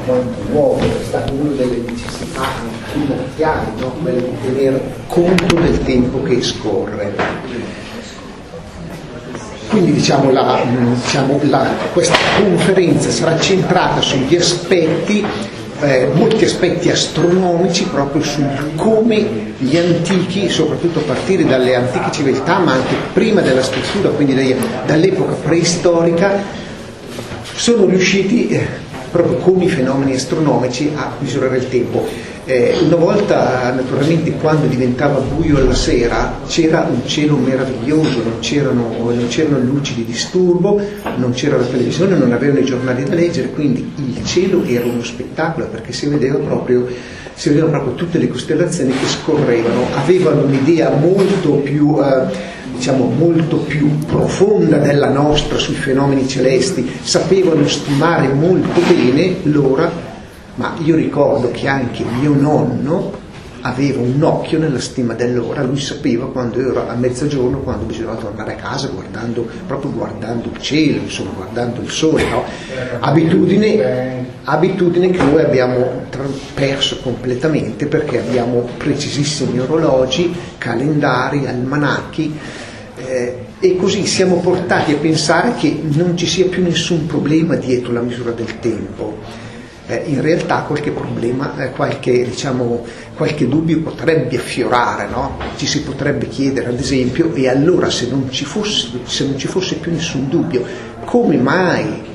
molto nuovo, è stata una delle necessità primordiali, no? Quella di tenere conto del tempo che scorre. Quindi questa conferenza sarà centrata sugli aspetti, molti aspetti astronomici, proprio su come gli antichi, soprattutto a partire dalle antiche civiltà, ma anche prima della scrittura, quindi dall'epoca preistorica, sono riusciti proprio con i fenomeni astronomici a misurare il tempo. Una volta, naturalmente, quando diventava buio alla sera, c'era un cielo meraviglioso, non c'erano luci di disturbo, non c'era la televisione, non avevano i giornali da leggere, quindi il cielo era uno spettacolo, perché si vedevano proprio tutte le costellazioni che scorrevano, avevano un'idea molto più profonda della nostra sui fenomeni celesti, sapevano stimare molto bene l'ora. Ma io ricordo che anche mio nonno aveva un occhio nella stima dell'ora, lui sapeva quando era a mezzogiorno, quando bisognava tornare a casa, guardando il cielo, insomma, guardando il sole, no? Abitudine che noi abbiamo perso completamente, perché abbiamo precisissimi orologi, calendari, almanacchi, e così siamo portati a pensare che non ci sia più nessun problema dietro la misura del tempo. In realtà qualche problema, qualche dubbio potrebbe affiorare, no? Ci si potrebbe chiedere, ad esempio, e allora se non ci fosse più nessun dubbio, come mai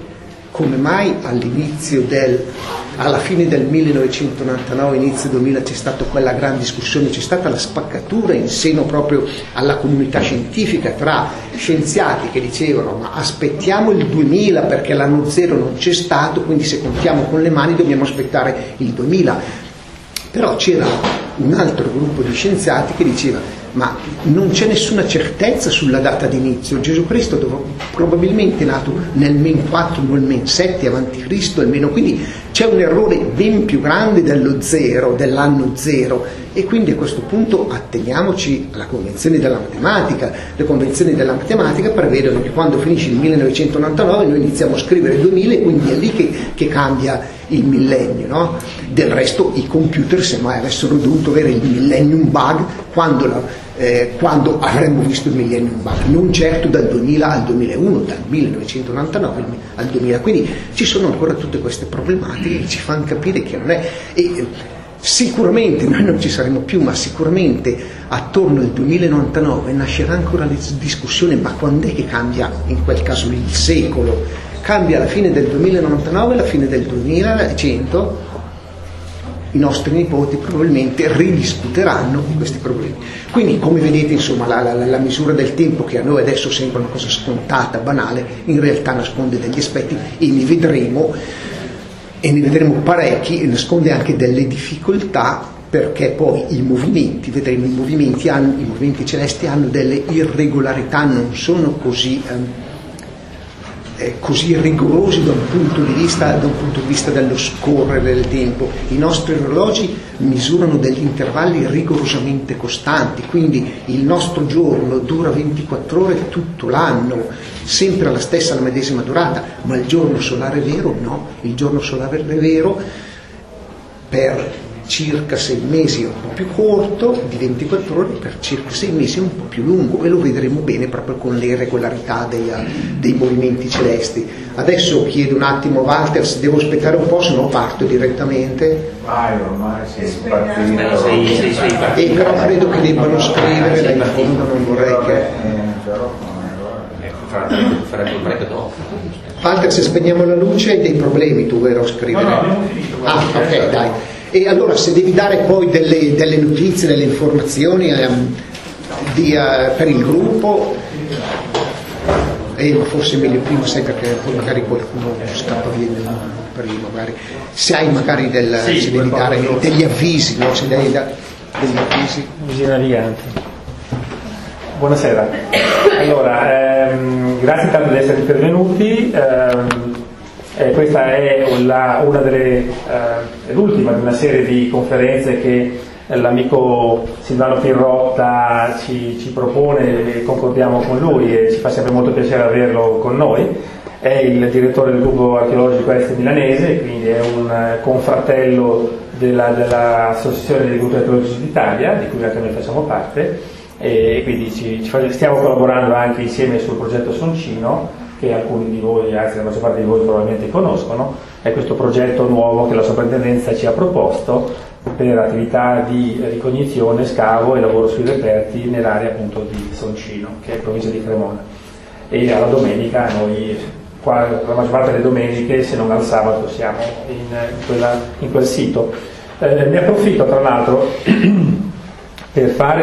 alla fine del 1999, inizio 2000, c'è stata quella gran discussione, c'è stata la spaccatura in seno proprio alla comunità scientifica tra scienziati che dicevano ma aspettiamo il 2000 perché l'anno zero non c'è stato, quindi se contiamo con le mani dobbiamo aspettare il 2000. Però c'era un altro gruppo di scienziati che diceva ma non c'è nessuna certezza sulla data d'inizio. Gesù Cristo probabilmente è nato nel men 4 o nel men 7 avanti Cristo almeno, quindi c'è un errore ben più grande dell'anno zero, e quindi a questo punto atteniamoci alla convenzione della matematica. Le convenzioni della matematica prevedono che quando finisce il 1999 noi iniziamo a scrivere il 2000 e quindi è lì che cambia il millennio, no? Del resto i computer semmai avessero dovuto avere il millennium bug quando avremmo visto il millennium bug, non certo dal 2000 al 2001, dal 1999 al 2000. Quindi ci sono ancora tutte queste problematiche che ci fanno capire che non è, e sicuramente noi non ci saremo più, ma sicuramente attorno al 2099 nascerà ancora la discussione, ma quando è che cambia in quel caso il secolo? Cambia alla fine del 2099, alla fine del 2100, i nostri nipoti probabilmente ridiscuteranno questi problemi. Quindi, come vedete, insomma, la misura del tempo, che a noi adesso sembra una cosa scontata, banale, in realtà nasconde degli aspetti, e ne vedremo parecchi, e nasconde anche delle difficoltà, perché poi i movimenti celesti hanno delle irregolarità, non sono così rigorosi da un punto di vista dello scorrere del tempo. I nostri orologi misurano degli intervalli rigorosamente costanti, quindi il nostro giorno dura 24 ore tutto l'anno, sempre alla medesima durata, ma il giorno solare vero no, il giorno solare vero per circa 6 mesi è un po' più corto, di 24 ore, per circa 6 mesi è un po' più lungo, e lo vedremo bene proprio con le irregolarità dei movimenti celesti. Adesso chiedo un attimo a Walter se devo aspettare un po', se no parto direttamente. Vai, ormai sei partito. Però credo che debbano scrivere da in fondo, non vorrei che... Farebbe un break dopo. Walter, se spegniamo la luce hai dei problemi tu, vero, a scrivere? No, ok, dai. E allora se devi dare poi delle notizie, delle informazioni per il gruppo, forse è meglio prima, sai, perché poi magari qualcuno scappa via prima, magari se hai magari se devi dare degli avvisi, no? Se devi dare degli avvisi. Visionariante. Buonasera. Allora, grazie tanto di essere intervenuti. Questa è l'ultima di una serie di conferenze che l'amico Silvano Pirrotta ci propone, e concordiamo con lui, e ci fa sempre molto piacere averlo con noi. è il direttore del gruppo archeologico Est Milanese, quindi è un confratello dell'Associazione dei Gruppi Archeologici d'Italia, di cui anche noi facciamo parte, e quindi stiamo collaborando anche insieme sul progetto Soncino, che alcuni di voi, anzi la maggior parte di voi probabilmente conoscono. È questo progetto nuovo che la soprintendenza ci ha proposto per attività di ricognizione, scavo e lavoro sui reperti nell'area appunto di Soncino, che è provincia di Cremona. E alla domenica noi, qua, la maggior parte delle domeniche, se non al sabato, siamo in quel sito. Ne approfitto tra l'altro per fare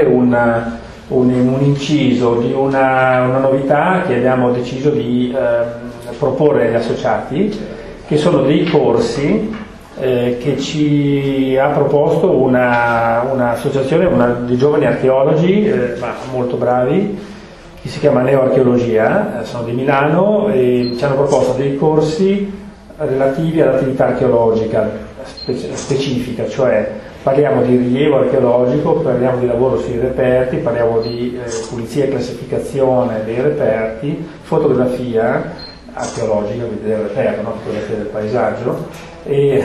un inciso di una novità che abbiamo deciso di proporre agli associati, che sono dei corsi che ci ha proposto un'associazione di giovani archeologi, ma molto bravi, che si chiama Neoarcheologia, sono di Milano, e ci hanno proposto dei corsi relativi all'attività archeologica specifica, cioè parliamo di rilievo archeologico, parliamo di lavoro sui reperti, parliamo di pulizia e classificazione dei reperti, fotografia archeologica, quindi del reperto, no? Fotografia del paesaggio, e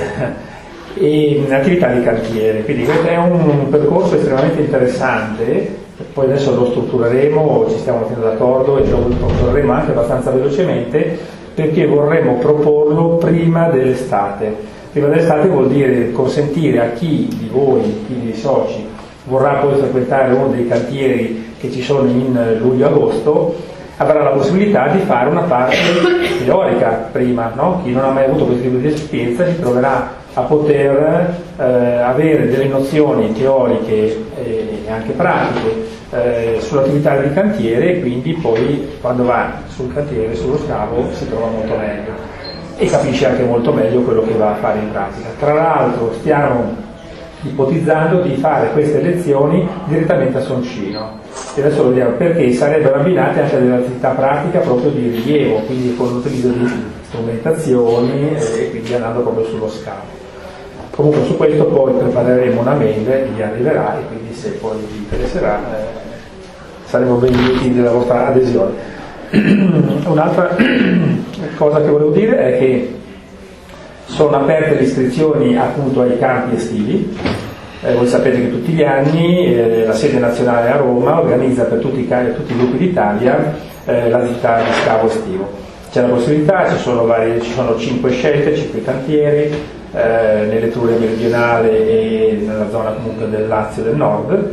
attività di cantiere. Quindi questo è un percorso estremamente interessante. Poi adesso lo struttureremo, ci stiamo mettendo d'accordo e lo struttureremo anche abbastanza velocemente, perché vorremmo proporlo prima dell'estate. Prima dell'estate vuol dire consentire a chi di voi, chi dei soci, vorrà poi frequentare uno dei cantieri che ci sono in luglio-agosto, avrà la possibilità di fare una parte teorica prima, no? Chi non ha mai avuto questo tipo di esperienza si troverà a poter avere delle nozioni teoriche e anche pratiche sull'attività di cantiere, e quindi poi quando va sul cantiere, sullo scavo, si trova molto meglio e capisce anche molto meglio quello che va a fare in pratica. Tra l'altro stiamo ipotizzando di fare queste lezioni direttamente a Soncino, e adesso lo vediamo, perché sarebbero abbinate anche a delle attività pratiche proprio di rilievo, quindi con l'utilizzo di strumentazioni e quindi andando proprio sullo scavo. Comunque su questo poi prepareremo una mail che vi arriverà, e quindi se poi vi interesserà saremo ben lieti della vostra adesione. Un'altra cosa che volevo dire è che sono aperte le iscrizioni appunto ai campi estivi. Voi sapete che tutti gli anni la sede nazionale a Roma organizza per tutti i gruppi d'Italia l'attività di scavo estivo. C'è la possibilità, ci sono 5 scelte, 5 cantieri nell'Etruria meridionale e nella zona comunque del Lazio e del Nord.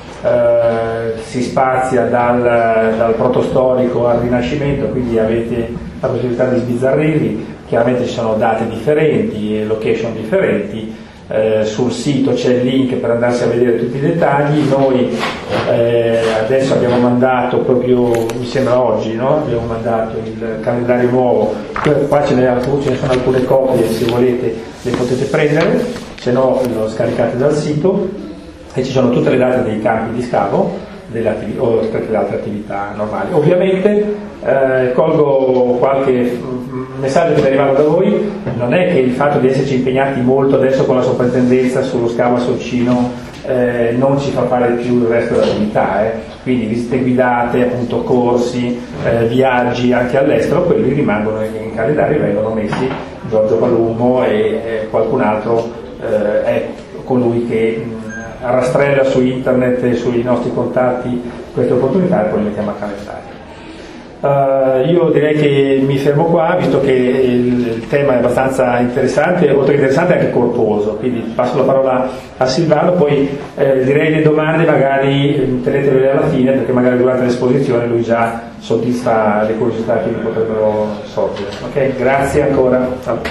Si spazia dal protostorico al Rinascimento, quindi avete la possibilità di sbizzarrirvi. Chiaramente ci sono date differenti e location differenti. Sul sito c'è il link per andarsi a vedere tutti i dettagli. Noi adesso abbiamo mandato proprio, mi sembra oggi, no? Abbiamo mandato il calendario nuovo. Qua ce ne sono alcune copie, se volete le potete prendere, se no lo scaricate dal sito, e ci sono tutte le date dei campi di scavo o tutte le altre attività normali. Ovviamente colgo qualche messaggio che è arrivato da voi. Non è che il fatto di esserci impegnati molto adesso con la soprintendenza sullo scavo a Soncino non ci fa fare più il resto dell'attività, quindi visite guidate, appunto corsi, viaggi anche all'estero, quelli rimangono in calendario, vengono messi. Giorgio Palumbo e qualcun altro è colui che rastrella su internet e sui nostri contatti queste opportunità, e poi le mettiamo a calendario. Io direi che mi fermo qua, visto che il tema è abbastanza interessante, oltre che interessante anche corposo, quindi passo la parola a Silvano, poi direi le domande magari tenetevele alla fine, perché magari durante l'esposizione lui già soddisfa le curiosità che vi potrebbero sorgere. Ok, grazie ancora.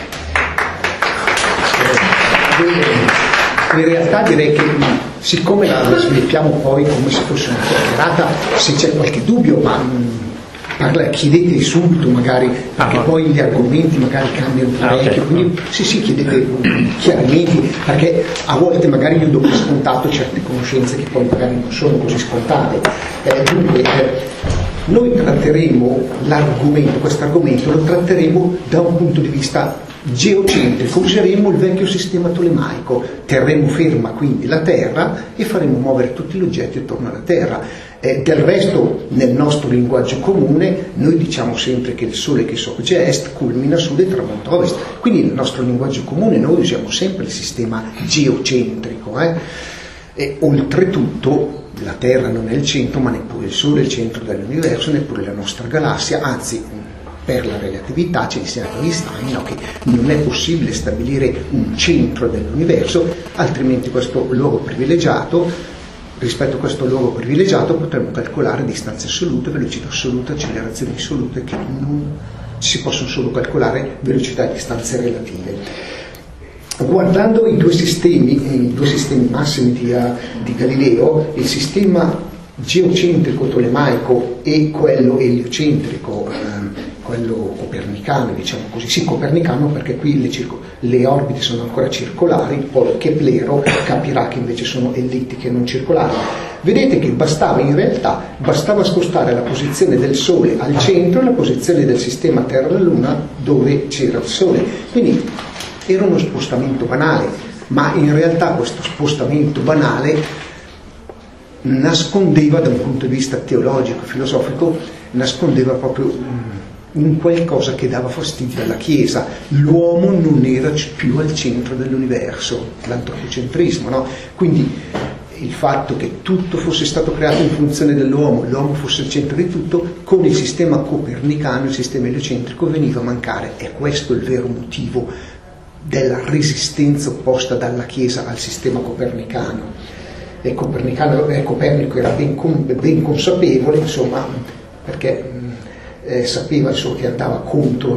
In realtà direi che siccome la sviluppiamo poi come se fosse una chiacchierata, se c'è qualche dubbio, chiedete subito magari, perché poi gli argomenti magari cambiano parecchio, quindi sì, chiedete chiarimenti, perché a volte magari io do per scontato certe conoscenze che poi magari non sono così scontate. Dunque noi tratteremo questo argomento lo tratteremo da un punto di vista geocentrico, useremo il vecchio sistema tolemaico, terremo ferma quindi la Terra e faremo muovere tutti gli oggetti attorno alla Terra. Del resto, nel nostro linguaggio comune, noi diciamo sempre che il sole che sorge a est culmina a sud e tramonta a ovest. Quindi nel nostro linguaggio comune noi usiamo sempre il sistema geocentrico. E oltretutto la Terra non è il centro, ma neppure il Sole è il centro dell'universo, neppure la nostra galassia, anzi per la relatività ci insegna Einstein, no, che non è possibile stabilire un centro dell'universo, altrimenti questo luogo privilegiato, rispetto a questo luogo privilegiato potremmo calcolare distanze assolute, velocità assoluta, accelerazioni assolute, che non si possono solo calcolare velocità e distanze relative. Guardando i due sistemi massimi di Galileo, il sistema geocentrico tolemaico e quello eliocentrico, quello copernicano, diciamo così, sì, copernicano perché qui le orbite sono ancora circolari, poi Keplero capirà che invece sono ellittiche e non circolari. Vedete che bastava spostare la posizione del Sole al centro e la posizione del sistema Terra-Luna dove c'era il Sole. Quindi era uno spostamento banale, ma in realtà questo spostamento banale nascondeva, da un punto di vista teologico, filosofico, nascondeva proprio un qualcosa che dava fastidio alla Chiesa. L'uomo non era più al centro dell'universo, l'antropocentrismo, no? Quindi il fatto che tutto fosse stato creato in funzione dell'uomo, l'uomo fosse il centro di tutto, con il sistema copernicano, il sistema eliocentrico, veniva a mancare. E questo è il vero motivo della resistenza opposta dalla Chiesa al sistema copernicano. E Copernico era ben consapevole, insomma, perché sapeva che andava contro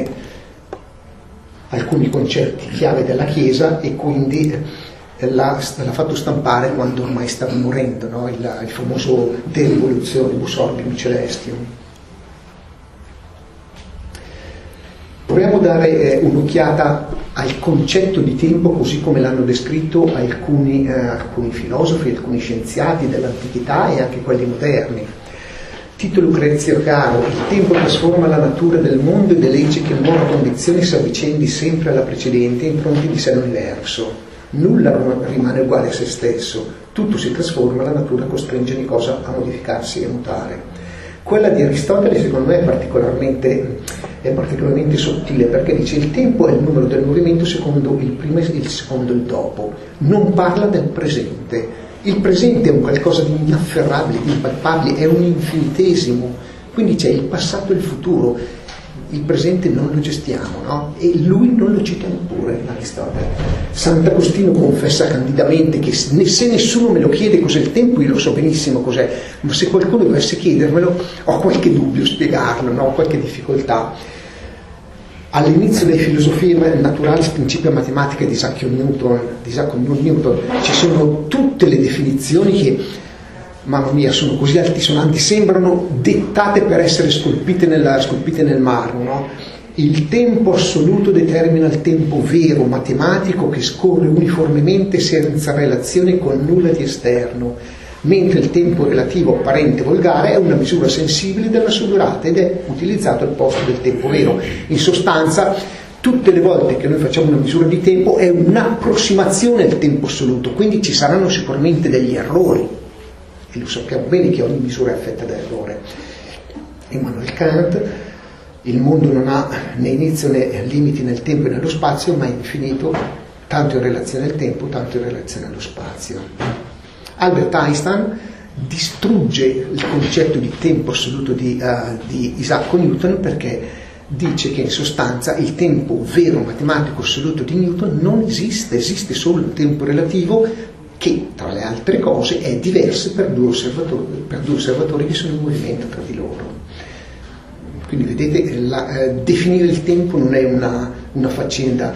alcuni concetti chiave della Chiesa, e quindi l'ha fatto stampare quando ormai stava morendo, no? il famoso De Revolutionibus Orbium Celestium. Proviamo a dare un'occhiata al concetto di tempo così come l'hanno descritto alcuni filosofi, alcuni scienziati dell'antichità e anche quelli moderni. Tito Lucrezio Caro: il tempo trasforma la natura del mondo ed elegge che nuove condizioni si avvicendi sempre alla precedente, impronti di sé l'universo. Nulla rimane uguale a se stesso, tutto si trasforma, la natura costringe ogni cosa a modificarsi e mutare. Quella di Aristotele secondo me è particolarmente sottile, perché dice il tempo è il numero del movimento secondo il prima e il secondo il dopo, non parla del presente. Il presente è un qualcosa di inafferrabile, di impalpabile, è un infinitesimo, quindi c'è il passato e il futuro, il presente non lo gestiamo, no? E lui non lo cita neppure, Aristotele. Sant'Agostino confessa candidamente che se nessuno me lo chiede cos'è il tempo, io lo so benissimo cos'è, ma se qualcuno dovesse chiedermelo ho qualche dubbio a spiegarlo, no? Ho qualche difficoltà. All'inizio delle filosofie naturali, principia matematica di Isaac Newton, ci sono tutte le definizioni che, mamma mia, sono così altisonanti, sembrano dettate per essere scolpite nel marmo, no? Il tempo assoluto determina il tempo vero, matematico, che scorre uniformemente senza relazione con nulla di esterno, mentre il tempo relativo, apparente, volgare è una misura sensibile della sua durata ed è utilizzato al posto del tempo vero. In sostanza, tutte le volte che noi facciamo una misura di tempo è un'approssimazione al tempo assoluto, quindi ci saranno sicuramente degli errori, e lo sappiamo bene che ogni misura è affetta da errore. Immanuel Kant: il mondo non ha né inizio né limiti nel tempo e nello spazio, ma è infinito, tanto in relazione al tempo, tanto in relazione allo spazio. Albert Einstein distrugge il concetto di tempo assoluto di Isaac Newton, perché dice che in sostanza il tempo vero matematico assoluto di Newton non esiste, esiste solo il tempo relativo, che tra le altre cose è diverso per due osservatori che sono in movimento tra di loro. Quindi vedete, definire il tempo non è una faccenda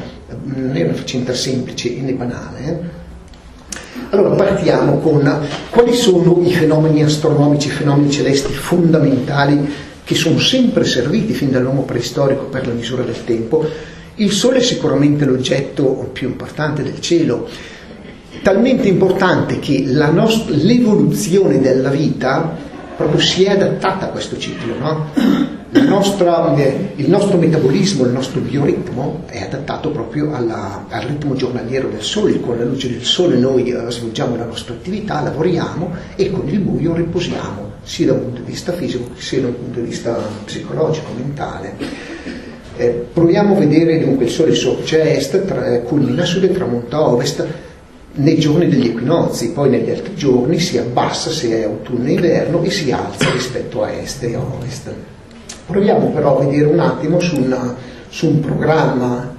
semplice né banale. Allora partiamo con quali sono i fenomeni astronomici, i fenomeni celesti fondamentali che sono sempre serviti fin dall'uomo preistorico per la misura del tempo. Il Sole è sicuramente l'oggetto più importante del cielo, talmente importante che l'evoluzione della vita proprio si è adattata a questo ciclo, no? il nostro metabolismo, il nostro bioritmo è adattato proprio al ritmo giornaliero del sole. Con la luce del sole noi svolgiamo la nostra attività, lavoriamo, e con il buio riposiamo, sia da un punto di vista fisico sia da un punto di vista psicologico, mentale. Proviamo a vedere dunque il sole sorge a est, culmina a sud e tramonta a ovest nei giorni degli equinozi, poi negli altri giorni si abbassa se è autunno e inverno e si alza rispetto a est e a ovest. Proviamo però a vedere un attimo su un programma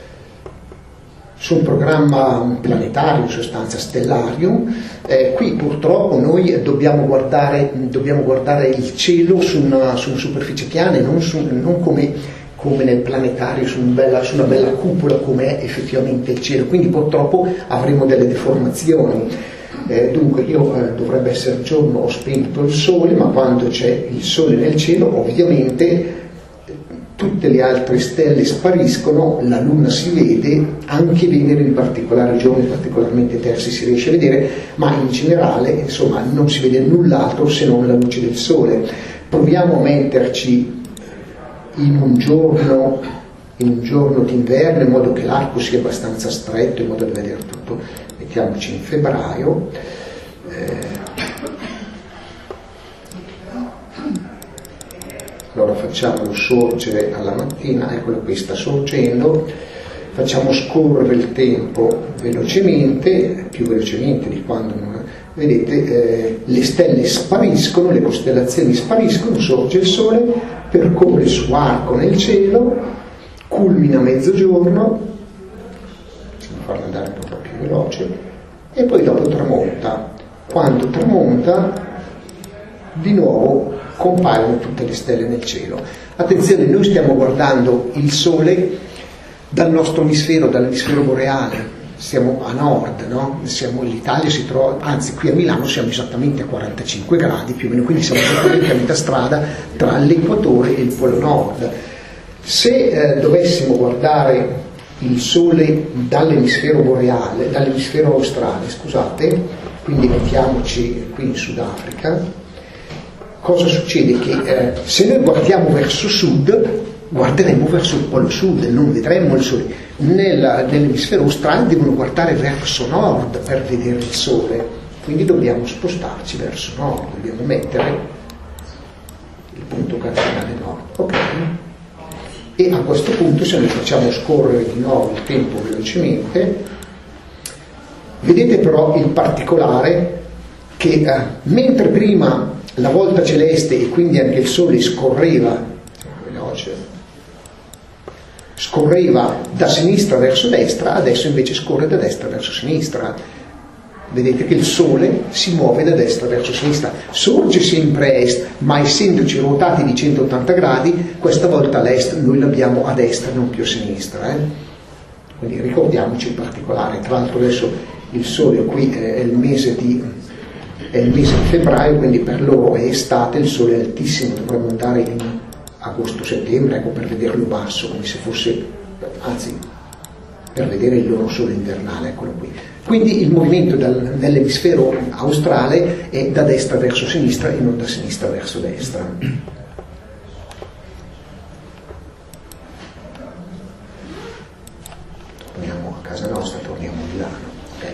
planetario, in sostanza stellario. Qui purtroppo noi dobbiamo guardare il cielo su una superficie piana e non come nel planetario su una bella cupola come è effettivamente il cielo, quindi purtroppo avremo delle deformazioni. Dunque dovrebbe essere giorno, ho spento il sole, ma quando c'è il sole nel cielo ovviamente tutte le altre stelle spariscono, la luna si vede, anche Venere in particolare, giorni particolarmente tersi si riesce a vedere, ma in generale insomma non si vede null'altro se non la luce del sole. Proviamo a metterci in un giorno d'inverno, in modo che l'arco sia abbastanza stretto, in modo da vedere tutto. Mettiamoci in febbraio, allora facciamolo sorgere alla mattina, eccolo qui, sta sorgendo, facciamo scorrere il tempo velocemente, più velocemente di quando non... Vedete, le stelle spariscono, le costellazioni spariscono, sorge il sole, percorre il suo arco nel cielo, culmina a mezzogiorno, possiamo farlo andare un po' più veloce, e poi dopo tramonta. Quando tramonta, di nuovo compaiono tutte le stelle nel cielo. Attenzione, noi stiamo guardando il sole dal nostro emisfero, dall'emisfero boreale. Siamo a nord, no? L'Italia si trova, anzi qui a Milano siamo esattamente a 45 gradi più o meno, quindi siamo esattamente a metà strada tra l'equatore e il polo nord. Se dovessimo guardare il sole dall'emisfero boreale, dall'emisfero australe, scusate, quindi mettiamoci qui in Sudafrica, cosa succede? Che se noi guardiamo verso sud, guarderemo verso il polo sud, non vedremo il sole. Nell'emisfero australe devono guardare verso nord per vedere il sole, quindi dobbiamo spostarci verso nord, dobbiamo mettere il punto cardinale nord. Ok? E a questo punto, se noi facciamo scorrere di nuovo il tempo velocemente, vedete però il particolare che mentre prima la volta celeste e quindi anche il sole scorreva da sinistra verso destra, adesso invece scorre da destra verso sinistra. Vedete che il sole si muove da destra verso sinistra, sorge sempre a est, ma essendoci ruotati di 180 gradi, questa volta l'est noi l'abbiamo a destra, non più a sinistra. Quindi ricordiamoci il particolare. Tra l'altro adesso il sole qui è il mese di febbraio, quindi per loro è estate, il sole è altissimo, dovremmo andare in agosto-settembre, ecco, per vederlo basso, come se fosse, anzi, per vedere il loro sole invernale, eccolo qui. Quindi il movimento nell'emisfero australe è da destra verso sinistra e non da sinistra verso destra. Torniamo a casa nostra, torniamo a Milano. Okay.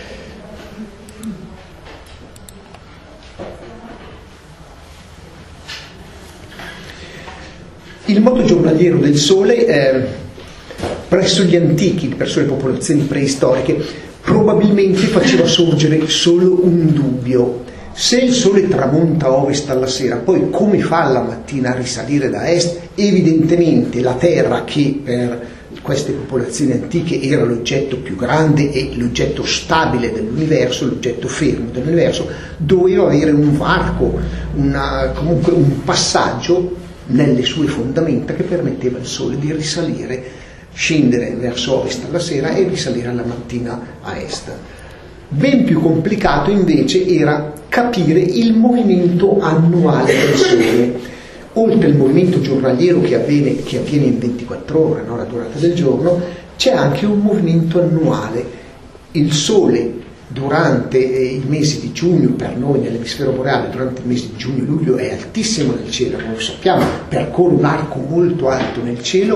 Il moto giornaliero del Sole presso gli antichi, presso le popolazioni preistoriche, probabilmente faceva sorgere solo un dubbio. Se il Sole tramonta a ovest alla sera, poi come fa la mattina a risalire da est? Evidentemente la Terra, che per queste popolazioni antiche era l'oggetto più grande e l'oggetto stabile dell'universo, l'oggetto fermo dell'universo, doveva avere un varco, comunque un passaggio nelle sue fondamenta che permetteva al Sole di risalire, scendere verso ovest alla sera e risalire alla mattina a est. Ben più complicato invece era capire il movimento annuale del Sole. Oltre al movimento giornaliero che avviene in 24 ore, no, la durata del giorno, c'è anche un movimento annuale. Il Sole durante i mesi di giugno, per noi nell'emisfero boreale, durante i mesi di giugno e luglio è altissimo nel cielo, come sappiamo, percorre un arco molto alto nel cielo,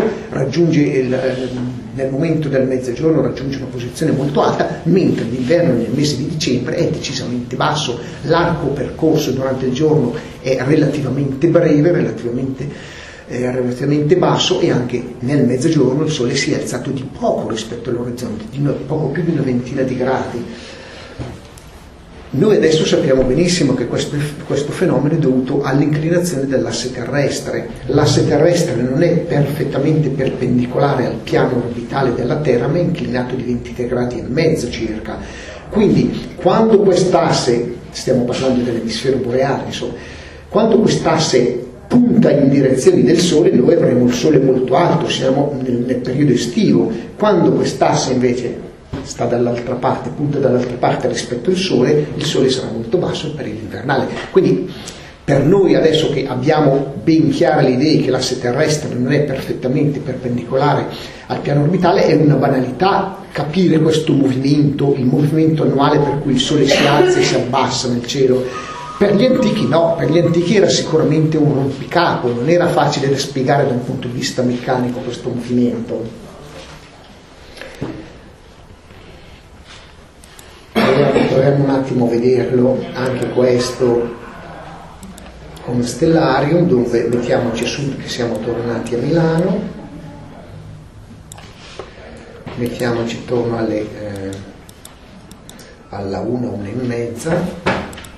nel momento del mezzogiorno raggiunge una posizione molto alta, mentre d'inverno nel mese di dicembre è decisamente basso. L'arco percorso durante il giorno è relativamente breve, relativamente basso, e anche nel mezzogiorno il sole si è alzato di poco rispetto all'orizzonte, di poco più di una ventina di gradi. Noi adesso sappiamo benissimo che questo fenomeno è dovuto all'inclinazione dell'asse terrestre. L'asse terrestre non è perfettamente perpendicolare al piano orbitale della Terra, ma è inclinato di 23 gradi e mezzo circa. Quindi quando quest'asse, stiamo parlando dell'emisfero boreale, insomma, quando quest'asse punta in direzione del Sole, noi avremo il Sole molto alto, siamo nel periodo estivo. Quando quest'asse invece sta dall'altra parte, punta dall'altra parte rispetto al Sole, il Sole sarà molto basso, il periodo invernale. Quindi per noi, adesso che abbiamo ben chiare le idee che l'asse terrestre non è perfettamente perpendicolare al piano orbitale, è una banalità capire questo movimento, il movimento annuale per cui il Sole si alza e si abbassa nel cielo. Per gli antichi no, per gli antichi era sicuramente un rompicapo, non era facile da spiegare da un punto di vista meccanico questo movimento. Proviamo un attimo a vederlo anche questo con Stellarium, dove mettiamoci assunto che siamo tornati a Milano, mettiamoci intorno alla 1:30.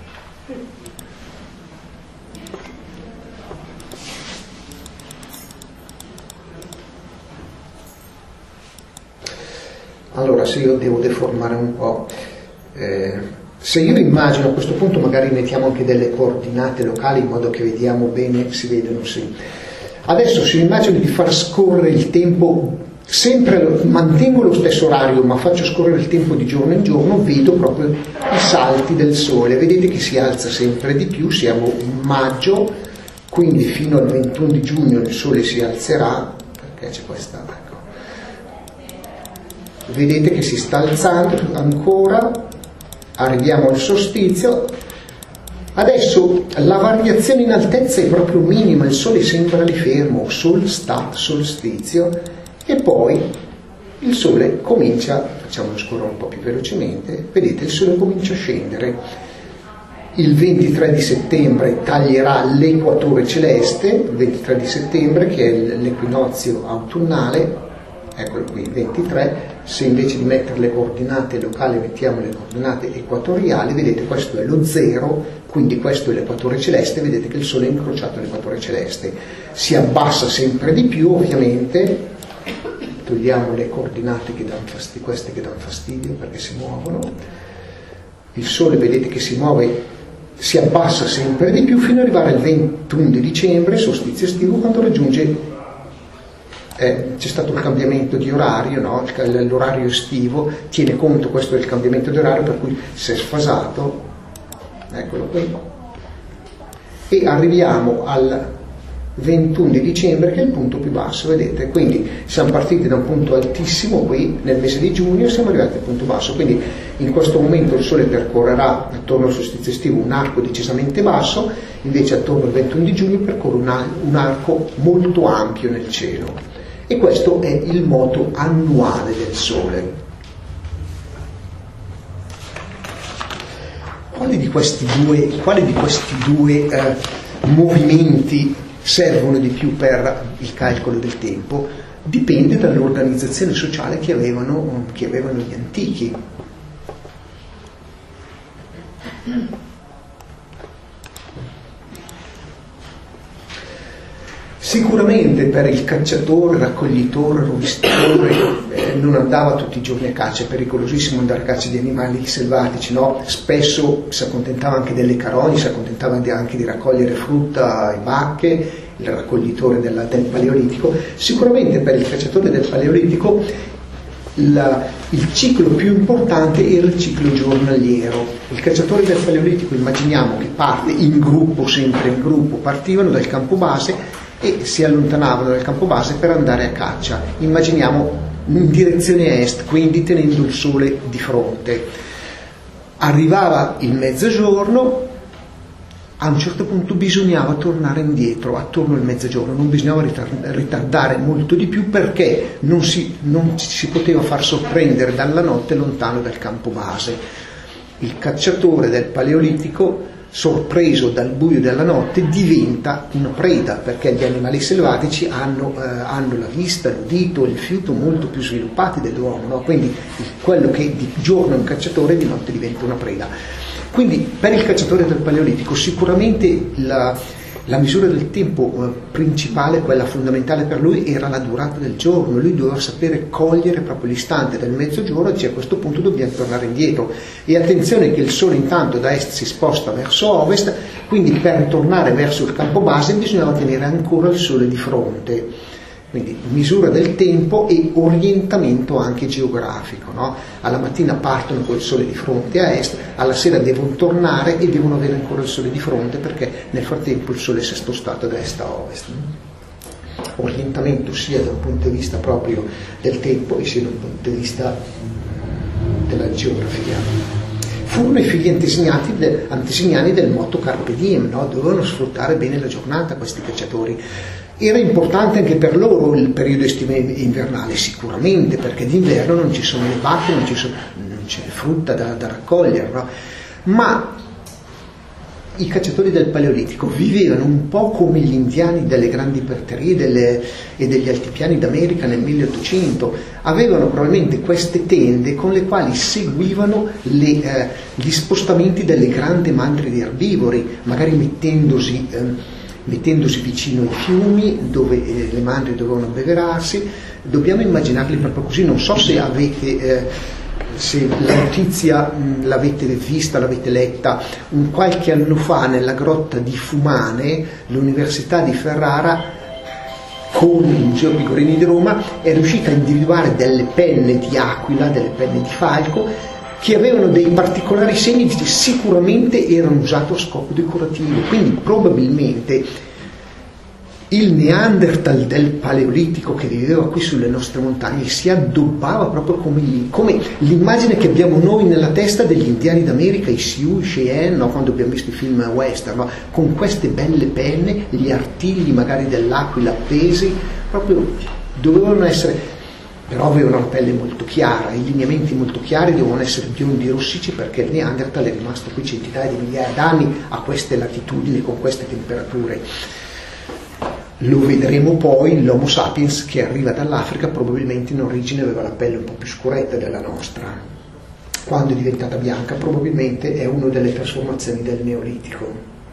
Allora, se io devo deformare un po', se io immagino, a questo punto magari mettiamo anche delle coordinate locali in modo che vediamo bene, si vedono, sì. Adesso se io immagino di far scorrere il tempo, sempre mantengo lo stesso orario ma faccio scorrere il tempo di giorno in giorno, vedo proprio i salti del Sole, vedete che si alza sempre di più, siamo in maggio, quindi fino al 21 di giugno il Sole si alzerà, perché c'è questa, ecco. Vedete che si sta alzando ancora, arriviamo al solstizio. Adesso la variazione in altezza è proprio minima, il Sole sembra lì fermo, Sol sta, solstizio, e poi il Sole comincia, facciamolo scorrere un po' più velocemente, vedete il Sole comincia a scendere. Il 23 di settembre taglierà l'equatore celeste, il 23 di settembre che è l'equinozio autunnale, eccolo qui, 23. Se invece di mettere le coordinate locali mettiamo le coordinate equatoriali, vedete questo è lo 0, quindi questo è l'equatore celeste, vedete che il Sole è incrociato all'equatore celeste. Si abbassa sempre di più, ovviamente, togliamo le coordinate che danno fastidio, queste che danno fastidio perché si muovono. Il Sole vedete che si muove, si abbassa sempre di più fino ad arrivare al 21 di dicembre, solstizio estivo, quando raggiunge... c'è stato il cambiamento di orario, no? L'orario estivo tiene conto, questo del cambiamento di orario, per cui si è sfasato, eccolo qui, e arriviamo al 21 di dicembre che è il punto più basso, vedete, quindi siamo partiti da un punto altissimo qui nel mese di giugno e siamo arrivati al punto basso, quindi in questo momento il Sole percorrerà attorno al solstizio estivo un arco decisamente basso, invece attorno al 21 di giugno percorre un arco molto ampio nel cielo. E questo è il moto annuale del Sole. Quali di questi due movimenti servono di più per il calcolo del tempo? Dipende dall'organizzazione sociale che avevano gli antichi. Sicuramente per il cacciatore, raccoglitore, rovistore non andava tutti i giorni a caccia, è pericolosissimo andare a caccia di animali selvatici, no? Spesso si accontentava anche delle carogne, si accontentava anche di raccogliere frutta e bacche, il raccoglitore del Paleolitico. Sicuramente per il cacciatore del Paleolitico il ciclo più importante era il ciclo giornaliero. Il cacciatore del Paleolitico, immaginiamo che parte in gruppo, sempre in gruppo, partivano dal campo base e si allontanavano dal campo base per andare a caccia, immaginiamo in direzione est, quindi tenendo il Sole di fronte. Arrivava il mezzogiorno, a un certo punto bisognava tornare indietro, attorno al mezzogiorno, non bisognava ritardare molto di più, perché non si poteva far sorprendere dalla notte lontano dal campo base. Il cacciatore del Paleolitico, sorpreso dal buio della notte, diventa una preda, perché gli animali selvatici hanno la vista, l'udito e il fiuto molto più sviluppati dell'uomo, no? Quindi quello che di giorno è un cacciatore di notte diventa una preda. Quindi per il cacciatore del Paleolitico sicuramente la misura del tempo principale, quella fondamentale per lui, era la durata del giorno. Lui doveva sapere cogliere proprio l'istante del mezzogiorno e dice: a questo punto dobbiamo tornare indietro. E attenzione che il sole intanto da est si sposta verso ovest, quindi per ritornare verso il campo base bisognava tenere ancora il sole di fronte. Quindi misura del tempo e orientamento anche geografico, no? Alla mattina partono col sole di fronte a est, alla sera devono tornare e devono avere ancora il sole di fronte, perché nel frattempo il sole si è spostato da est a ovest. Orientamento sia da un punto di vista proprio del tempo e sia da un punto di vista della geografia. Furono i figli antesignani del motto Carpe Diem, no? Dovevano sfruttare bene la giornata questi cacciatori. Era importante anche per loro il periodo estivo e invernale, sicuramente, perché d'inverno non ci sono le bacche, non c'è frutta da raccogliere, no? Ma i cacciatori del Paleolitico vivevano un po' come gli indiani delle grandi praterie e degli altipiani d'America nel 1800. Avevano probabilmente queste tende con le quali seguivano gli spostamenti delle grandi mandrie di erbivori, magari mettendosi vicino ai fiumi dove le mandrie dovevano abbeverarsi. Dobbiamo immaginarli proprio così. Non so se se la notizia l'avete vista, l'avete letta. Qualche anno fa nella grotta di Fumane l'Università di Ferrara con il Museo Pigorini di Roma è riuscita a individuare delle penne di aquila, delle penne di falco, che avevano dei particolari segni che sicuramente erano usati a scopo decorativo. Quindi probabilmente il Neanderthal del Paleolitico che viveva qui sulle nostre montagne si addobbava proprio come l'immagine che abbiamo noi nella testa degli indiani d'America, i Sioux, i Cheyenne, no? Quando abbiamo visto i film western, no? Con queste belle penne, gli artigli magari dell'aquila appesi, proprio dovevano essere, però avevano la pelle molto chiara, i lineamenti molto chiari, dovevano essere biondi rossici, perché il Neanderthal è rimasto qui centinaia di migliaia d'anni a queste latitudini, con queste temperature. Lo vedremo poi, l'Homo sapiens che arriva dall'Africa probabilmente in origine aveva la pelle un po' più scuretta della nostra. Quando è diventata bianca probabilmente è una delle trasformazioni del Neolitico.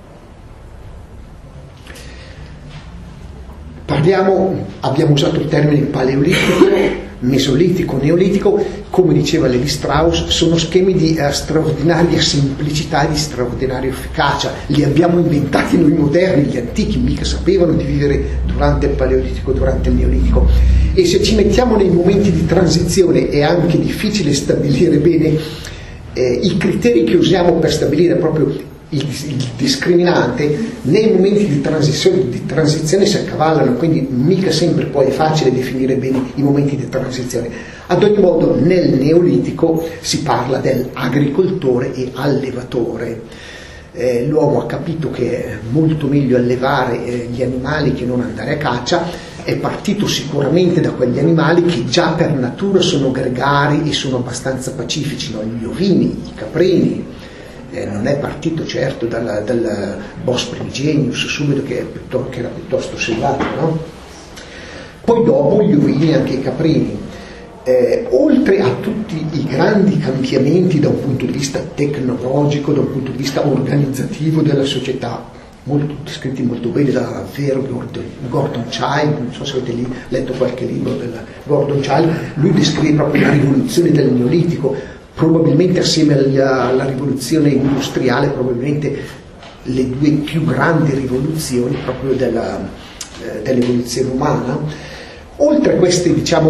Abbiamo usato il termine Paleolitico, Mesolitico, Neolitico, come diceva Levi Strauss, sono schemi di straordinaria semplicità e di straordinaria efficacia. Li abbiamo inventati noi moderni, gli antichi mica sapevano di vivere durante il Paleolitico, durante il Neolitico. E se ci mettiamo nei momenti di transizione è anche difficile stabilire bene i criteri che usiamo per stabilire proprio il discriminante. Nei momenti di transizione si accavallano, quindi mica sempre poi è facile definire bene i momenti di transizione. Ad ogni modo nel Neolitico si parla dell'agricoltore e allevatore. L'uomo ha capito che è molto meglio allevare gli animali che non andare a caccia. È partito sicuramente da quegli animali che già per natura sono gregari e sono abbastanza pacifici, no? Gli ovini, i caprini. Non è partito certo dal Bos Primigenius subito, che era piuttosto selvatico, no? Poi dopo gli ovini e anche i caprini. Oltre a tutti i grandi cambiamenti da un punto di vista tecnologico, da un punto di vista organizzativo della società, descritti molto bene da Vero Gordon Child, non so se avete letto qualche libro del Gordon Child, lui descrive proprio la rivoluzione del Neolitico. Probabilmente assieme alla rivoluzione industriale, probabilmente le due più grandi rivoluzioni proprio dell'evoluzione umana. Oltre a queste,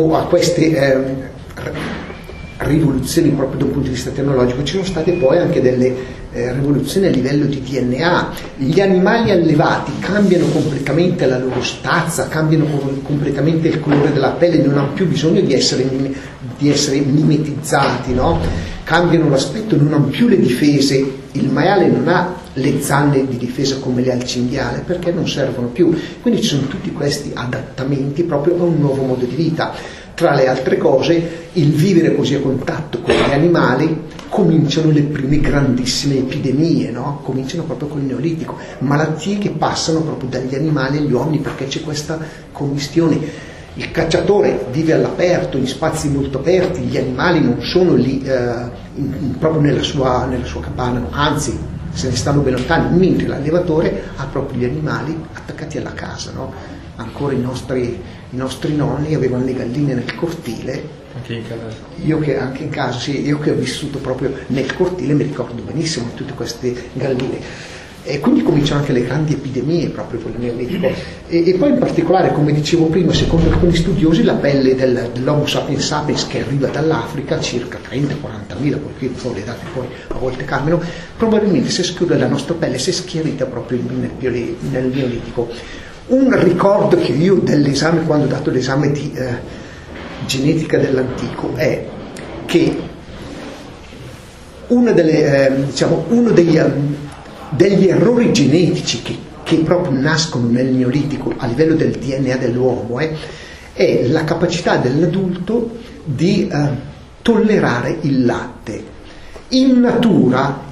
rivoluzioni proprio da un punto di vista tecnologico, ci sono state poi anche delle rivoluzioni a livello di DNA. Gli animali allevati cambiano completamente la loro stazza, cambiano completamente il colore della pelle, non hanno più bisogno di essere di essere mimetizzati, no? Cambiano l'aspetto, non hanno più le difese, il maiale non ha le zanne di difesa come le ha il cinghiale perché non servono più, quindi ci sono tutti questi adattamenti proprio a un nuovo modo di vita. Tra le altre cose, il vivere così a contatto con gli animali, cominciano le prime grandissime epidemie, no? Cominciano proprio col Neolitico, malattie che passano proprio dagli animali agli uomini perché c'è questa commistione. Il cacciatore vive all'aperto, in spazi molto aperti, gli animali non sono lì proprio nella sua cabana, no? Anzi se ne stanno ben lontani, mentre l'allevatore ha proprio gli animali attaccati alla casa, no? Ancora i nostri nonni avevano le galline nel cortile. Anche in casa. Anche in casa, sì, io che ho vissuto proprio nel cortile mi ricordo benissimo tutte queste galline. E quindi cominciano anche le grandi epidemie proprio con il Neolitico. E poi in particolare, come dicevo prima, secondo alcuni studiosi, la pelle dell'Homo sapiens sapiens che arriva dall'Africa, circa 30-40.000, perché le date poi a volte cambiano, probabilmente si è schiudita la nostra pelle, si è schiarita proprio nel Neolitico. Un ricordo che io dell'esame, quando ho dato l'esame di genetica dell'antico, è che uno degli errori genetici che proprio nascono nel Neolitico a livello del DNA dell'uomo è la capacità dell'adulto di tollerare il latte. In natura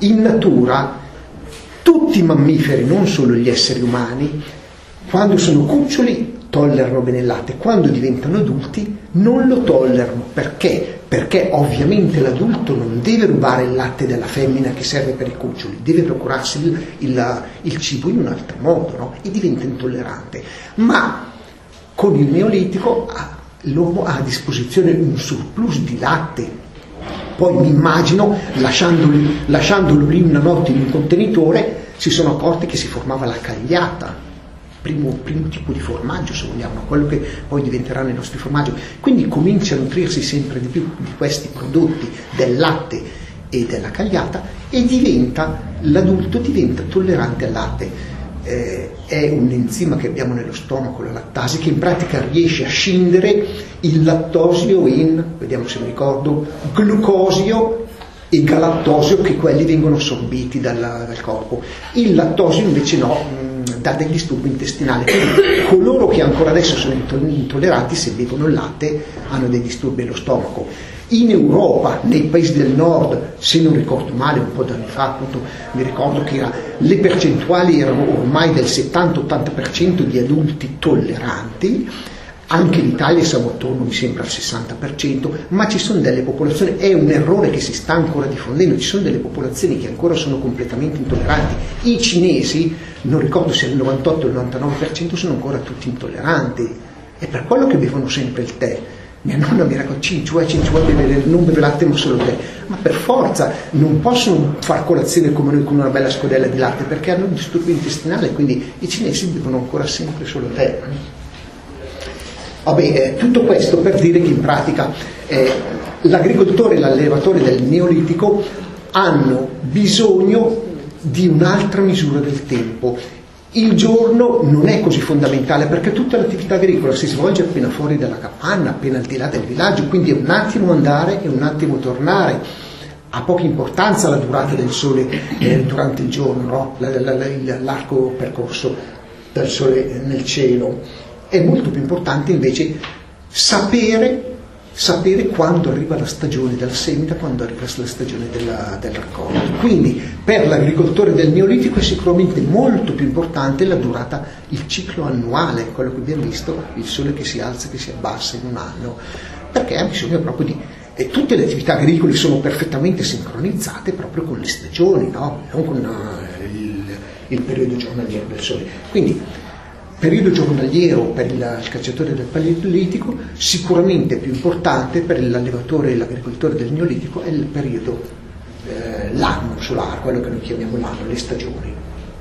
tutti i mammiferi, non solo gli esseri umani, quando sono cuccioli tollerano bene il latte, quando diventano adulti non lo tollerano. Perché? Perché ovviamente l'adulto non deve rubare il latte della femmina che serve per i cuccioli, deve procurarsi il cibo in un altro modo, no? E diventa intollerante. Ma con il Neolitico l'uomo ha a disposizione un surplus di latte. Poi mi immagino, lasciandolo lì una notte in un contenitore, si sono accorti che si formava la cagliata. Primo tipo di formaggio, se vogliamo, quello che poi diventeranno i nostri formaggi. Quindi comincia a nutrirsi sempre di più di questi prodotti, del latte e della cagliata, e l'adulto diventa tollerante al latte. È un enzima che abbiamo nello stomaco, la lattasi, che in pratica riesce a scindere il lattosio in, vediamo se mi ricordo, glucosio e galattosio, che quelli vengono assorbiti dal corpo. Il lattosio invece no, dà degli disturbi intestinali. Quindi coloro che ancora adesso sono intolleranti, se bevono il latte, hanno dei disturbi allo stomaco. In Europa, nei paesi del nord, se non ricordo male, un po' di anni fa, appunto, mi ricordo che le percentuali erano ormai del 70-80% di adulti tolleranti. Anche in Italia siamo attorno, mi sembra, al 60%, ma ci sono delle popolazioni, è un errore che si sta ancora diffondendo, ci sono delle popolazioni che ancora sono completamente intolleranti. I cinesi, non ricordo se il 98 o il 99%, sono ancora tutti intolleranti. È per quello che bevono sempre il tè. Mia nonna mi racconta, non beve latte ma solo tè. Ma per forza non possono far colazione come noi con una bella scodella di latte, perché hanno un disturbo intestinale, quindi i cinesi bevono ancora sempre solo tè. Vabbè, tutto questo per dire che in pratica l'agricoltore e l'allevatore del Neolitico hanno bisogno di un'altra misura del tempo. Il giorno non è così fondamentale perché tutta l'attività agricola si svolge appena fuori dalla capanna, appena al di là del villaggio, quindi è un attimo andare e un attimo tornare. Ha poca importanza la durata del sole durante il giorno, no? L'arco percorso dal sole nel cielo. È molto più importante invece sapere quando arriva la stagione della semina, quando arriva la stagione del raccolto. Quindi per l'agricoltore del Neolitico è sicuramente molto più importante la durata, il ciclo annuale, quello che abbiamo visto, il sole che si alza e che si abbassa in un anno, perché ha bisogno proprio di... E tutte le attività agricole sono perfettamente sincronizzate proprio con le stagioni, no? Non con il periodo giornaliero del sole. Quindi periodo giornaliero per il cacciatore del Paleolitico, sicuramente più importante per l'allevatore e l'agricoltore del Neolitico è il periodo, l'anno solare, quello che noi chiamiamo l'anno, le stagioni.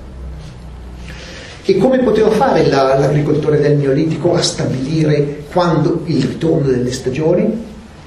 E come poteva fare l'agricoltore del Neolitico a stabilire quando il ritorno delle stagioni?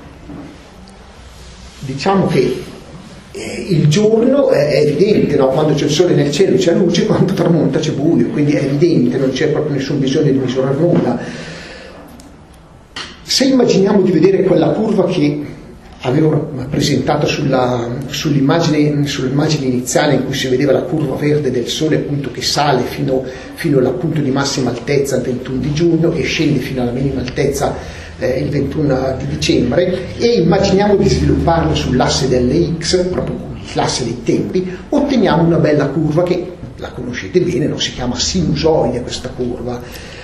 Diciamo che il giorno è evidente, no? Quando c'è il sole nel cielo c'è luce, quando tramonta c'è buio, quindi è evidente, non c'è proprio nessun bisogno di misurare nulla. Se immaginiamo di vedere quella curva che avevo presentato sull'immagine iniziale, in cui si vedeva la curva verde del Sole appunto che sale fino al punto di massima altezza il 21 di giugno e scende fino alla minima altezza il 21 di dicembre, e immaginiamo di svilupparlo sull'asse delle X, proprio l'asse dei tempi, otteniamo una bella curva che la conoscete bene, non si chiama sinusoide questa curva.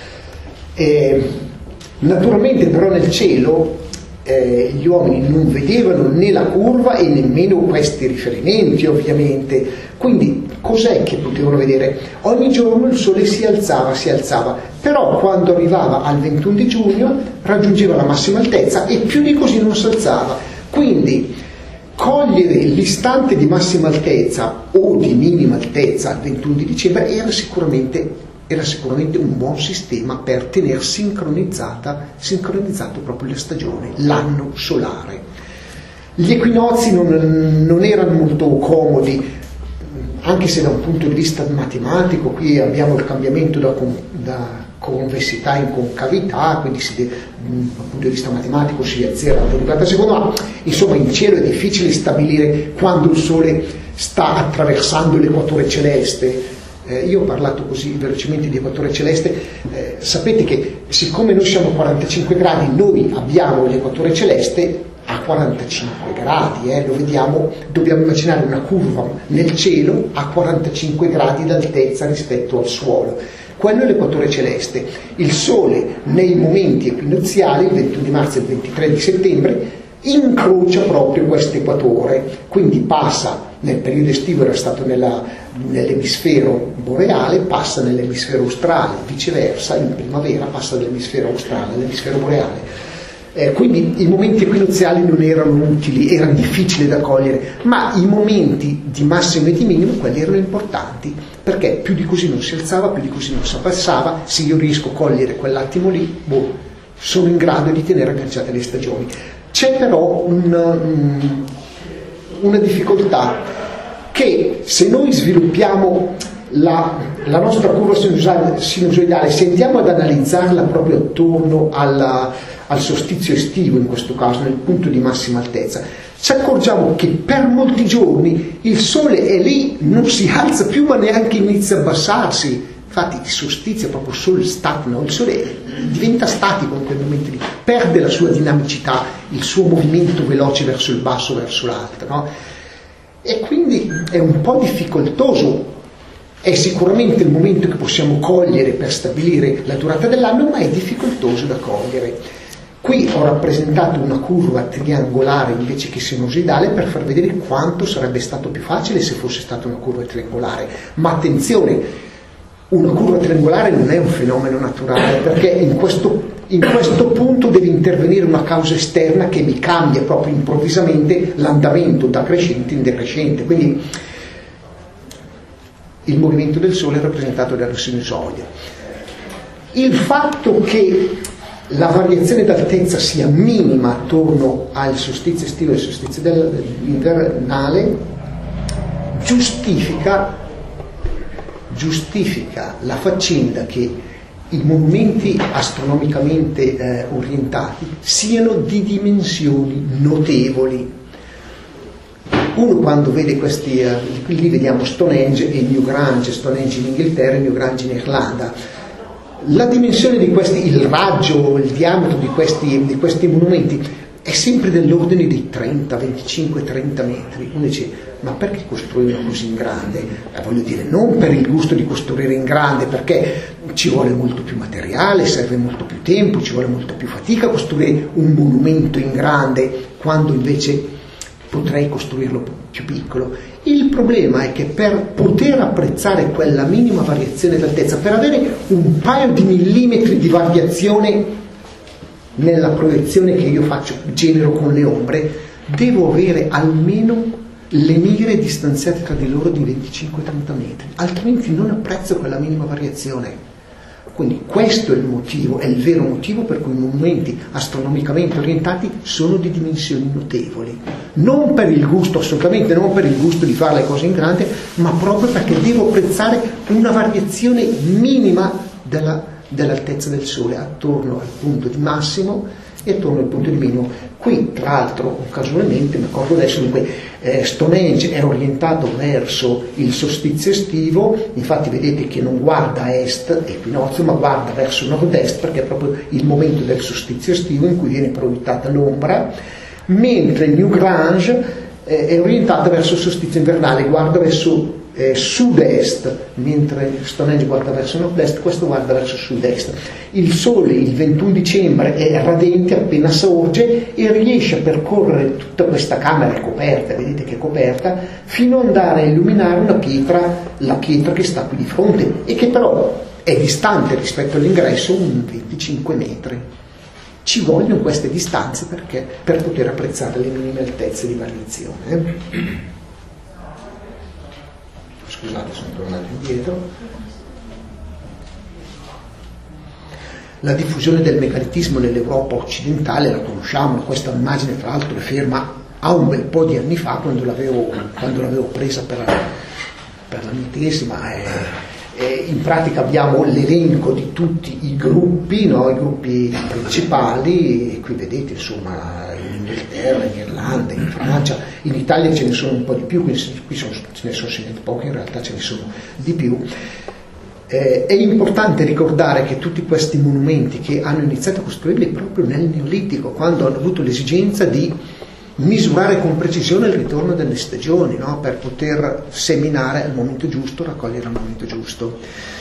Naturalmente però nel cielo gli uomini non vedevano né la curva e nemmeno questi riferimenti, ovviamente. Quindi cos'è che potevano vedere? Ogni giorno il Sole si alzava, però quando arrivava al 21 di giugno raggiungeva la massima altezza e più di così non si alzava. Quindi cogliere l'istante di massima altezza o di minima altezza al 21 di dicembre era sicuramente un buon sistema per tenere sincronizzato proprio la stagione, l'anno solare. Gli equinozi non erano molto comodi, anche se da un punto di vista matematico qui abbiamo il cambiamento da convessità in concavità, quindi dal punto di vista matematico si azzera la derivata seconda, ma insomma in cielo è difficile stabilire quando il Sole sta attraversando l'equatore celeste. Io ho parlato così velocemente di equatore celeste, sapete che siccome noi siamo a 45 gradi, noi abbiamo l'equatore celeste a 45 gradi, lo vediamo, dobbiamo immaginare una curva nel cielo a 45 gradi d'altezza rispetto al suolo. Quello è l'equatore celeste. Il Sole nei momenti equinoziali, il 21 di marzo e il 23 di settembre, incrocia proprio questo equatore, quindi passa, nel periodo estivo era stato nell'emisfero boreale, passa nell'emisfero australe, viceversa, in primavera passa dall'emisfero australe all'emisfero boreale. Quindi i momenti equinoziali non erano utili, erano difficili da cogliere, ma i momenti di massimo e di minimo, quelli erano importanti, perché più di così non si alzava, più di così non si abbassava. Se io riesco a cogliere quell'attimo lì, sono in grado di tenere agganciate le stagioni. C'è però una difficoltà, che se noi sviluppiamo la nostra curva sinusoidale, se andiamo ad analizzarla proprio attorno al solstizio estivo, in questo caso nel punto di massima altezza, ci accorgiamo che per molti giorni il Sole è lì, non si alza più ma neanche inizia a abbassarsi. Infatti il solstizio è proprio solo stato, no? Il Sole diventa statico in quel momento lì, perde la sua dinamicità, il suo movimento veloce verso il basso, verso l'alto, no? E quindi è un po' difficoltoso. È sicuramente il momento che possiamo cogliere per stabilire la durata dell'anno, ma è difficoltoso da cogliere. Qui ho rappresentato una curva triangolare invece che sinusoidale per far vedere quanto sarebbe stato più facile se fosse stata una curva triangolare. Ma attenzione, una curva triangolare non è un fenomeno naturale, perché in questo punto deve intervenire una causa esterna che mi cambia proprio improvvisamente l'andamento da crescente in decrescente. Quindi il movimento del Sole è rappresentato dalla sinusoide. Il fatto che la variazione d'altezza sia minima attorno al solstizio estivo e al solstizio invernale giustifica la faccenda che i monumenti astronomicamente orientati siano di dimensioni notevoli. Uno quando vede questi, lì vediamo Stonehenge e Newgrange, Stonehenge in Inghilterra e Newgrange in Irlanda, la dimensione di questi, il raggio, il diametro di questi monumenti è sempre dell'ordine di 30, 25, 30 metri. Uno dice, ma perché costruirlo così in grande? Voglio dire, non per il gusto di costruire in grande, perché ci vuole molto più materiale, serve molto più tempo, ci vuole molto più fatica a costruire un monumento in grande, quando invece potrei costruirlo più piccolo. Il problema è che per poter apprezzare quella minima variazione d'altezza, per avere un paio di millimetri di variazione nella proiezione che io genero con le ombre, devo avere almeno le mire distanziate tra di loro di 25-30 metri, altrimenti non apprezzo quella minima variazione. Quindi questo è il motivo, è il vero motivo per cui i monumenti astronomicamente orientati sono di dimensioni notevoli. Non per il gusto, assolutamente non per il gusto di fare le cose in grande, ma proprio perché devo apprezzare una variazione minima dell'altezza del Sole attorno al punto di massimo e attorno al punto di minimo. Qui, tra l'altro, casualmente, mi accorgo adesso, dunque, Stonehenge è orientato verso il solstizio estivo, infatti vedete che non guarda a est, equinozio, ma guarda verso nord-est, perché è proprio il momento del solstizio estivo in cui viene proiettata l'ombra, mentre Newgrange è orientata verso il solstizio invernale, guarda verso sud-est, mentre Stonehenge guarda verso nord-est, questo guarda verso sud-est. Il sole il 21 dicembre è radente appena sorge e riesce a percorrere tutta questa camera coperta, vedete che è coperta, fino ad andare a illuminare una pietra, la pietra che sta qui di fronte e che però è distante rispetto all'ingresso un 25 metri. Ci vogliono queste distanze per poter apprezzare le minime altezze di variazione. Scusate, sono tornato indietro. La diffusione del megalitismo nell'Europa occidentale la conosciamo, questa immagine tra l'altro è ferma a un bel po' di anni fa, quando l'avevo presa per la mia tesi, ma in pratica abbiamo l'elenco di tutti i gruppi, no? I gruppi principali, e qui vedete insomma in Inghilterra, in Irlanda, in Francia, in Italia ce ne sono un po' di più, qui ce ne sono segnati pochi, in realtà ce ne sono di più. È importante ricordare che tutti questi monumenti che hanno iniziato a costruirli proprio nel Neolitico, quando hanno avuto l'esigenza di misurare con precisione il ritorno delle stagioni, no? Per poter seminare al momento giusto, raccogliere al momento giusto.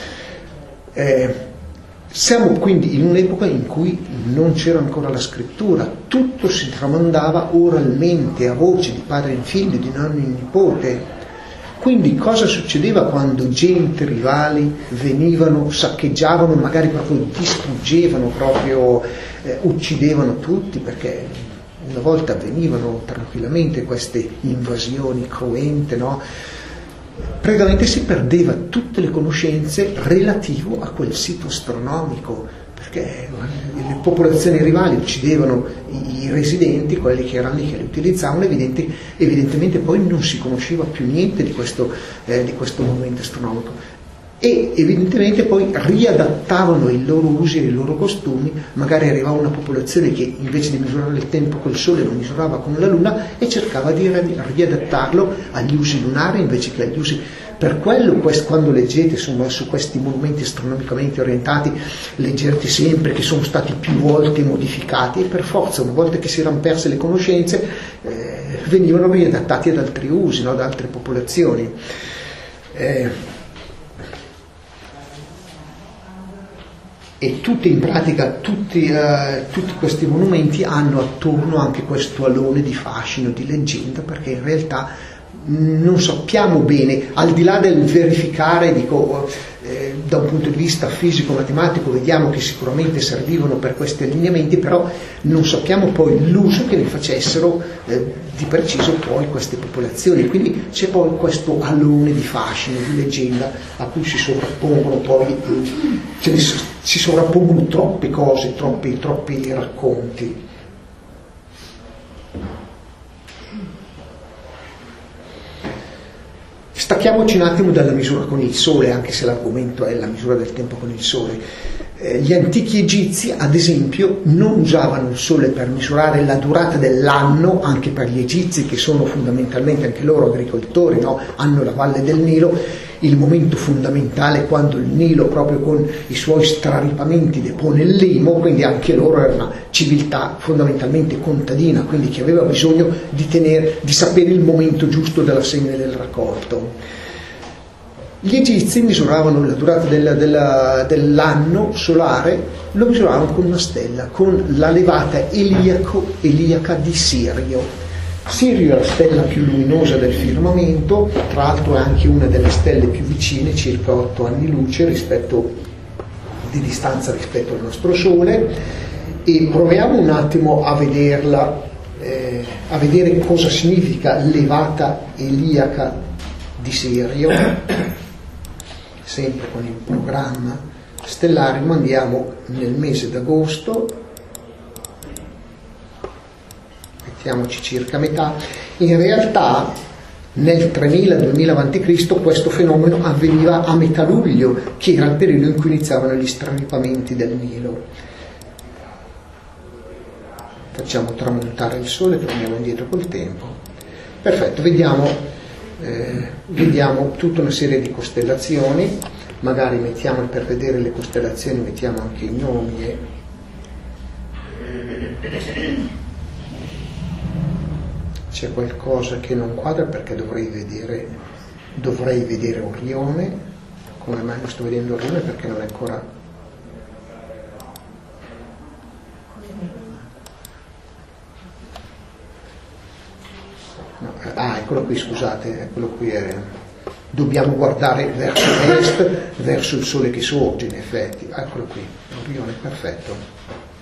Siamo quindi in un'epoca in cui non c'era ancora la scrittura, tutto si tramandava oralmente, a voce, di padre in figlio, di nonno in nipote. Quindi cosa succedeva quando gente, rivali venivano, saccheggiavano, magari proprio distruggevano, proprio uccidevano tutti, perché una volta avvenivano tranquillamente queste invasioni cruente, no? Praticamente si perdeva tutte le conoscenze relative a quel sito astronomico, perché le popolazioni rivali uccidevano i residenti, quelli che erano lì, che li utilizzavano, evidentemente poi non si conosceva più niente di questo monumento astronomico. E evidentemente poi riadattavano i loro usi e i loro costumi, magari arrivava una popolazione che invece di misurare il tempo col sole lo misurava con la luna e cercava di riadattarlo agli usi lunari invece che agli usi. Per quello quando leggete insomma, su questi monumenti astronomicamente orientati, leggete sempre che sono stati più volte modificati e per forza, una volta che si erano perse le conoscenze, venivano riadattati ad altri usi, no? Ad altre popolazioni. E in pratica tutti questi monumenti hanno attorno anche questo alone di fascino, di leggenda, perché in realtà non sappiamo bene, al di là del verificare, da un punto di vista fisico-matematico vediamo che sicuramente servivano per questi allineamenti, però non sappiamo poi l'uso che ne facessero di preciso poi queste popolazioni. Quindi c'è poi questo alone di fascino, di leggenda, a cui si sovrappongono poi si sovrappongono troppe cose, troppi racconti. Stacchiamoci un attimo dalla misura con il sole, anche se l'argomento è la misura del tempo con il sole. Gli antichi egizi, ad esempio, non usavano il sole per misurare la durata dell'anno, anche per gli egizi che sono fondamentalmente anche loro agricoltori, no? Hanno la valle del Nilo, il momento fondamentale quando il Nilo proprio con i suoi straripamenti depone il limo, quindi anche loro era una civiltà fondamentalmente contadina, quindi che aveva bisogno di sapere il momento giusto della semina e del raccolto. Gli egizi misuravano la durata dell'anno solare, lo misuravano con una stella, con la levata eliaca di Sirio. Sirio è la stella più luminosa del firmamento, tra l'altro è anche una delle stelle più vicine, circa 8 anni luce di distanza rispetto al nostro Sole, e proviamo un attimo a vederla, a vedere cosa significa levata eliaca di Sirio. Sempre con il programma stellarium andiamo nel mese d'agosto, mettiamoci circa metà. In realtà nel 3000-2000 a.C. questo fenomeno avveniva a metà luglio, che era il periodo in cui iniziavano gli straripamenti del Nilo. facciamo tramontare il sole, torniamo indietro col tempo. Perfetto, vediamo tutta una serie di costellazioni, magari mettiamo, per vedere le costellazioni, mettiamo anche i nomi c'è qualcosa che non quadra perché dovrei vedere Orione. Come mai non sto vedendo Orione? Perché non è ancora... No, eccolo qui, scusate, eccolo qui dobbiamo guardare verso est, verso il sole che sorge, in effetti. Eccolo qui, Orione, perfetto.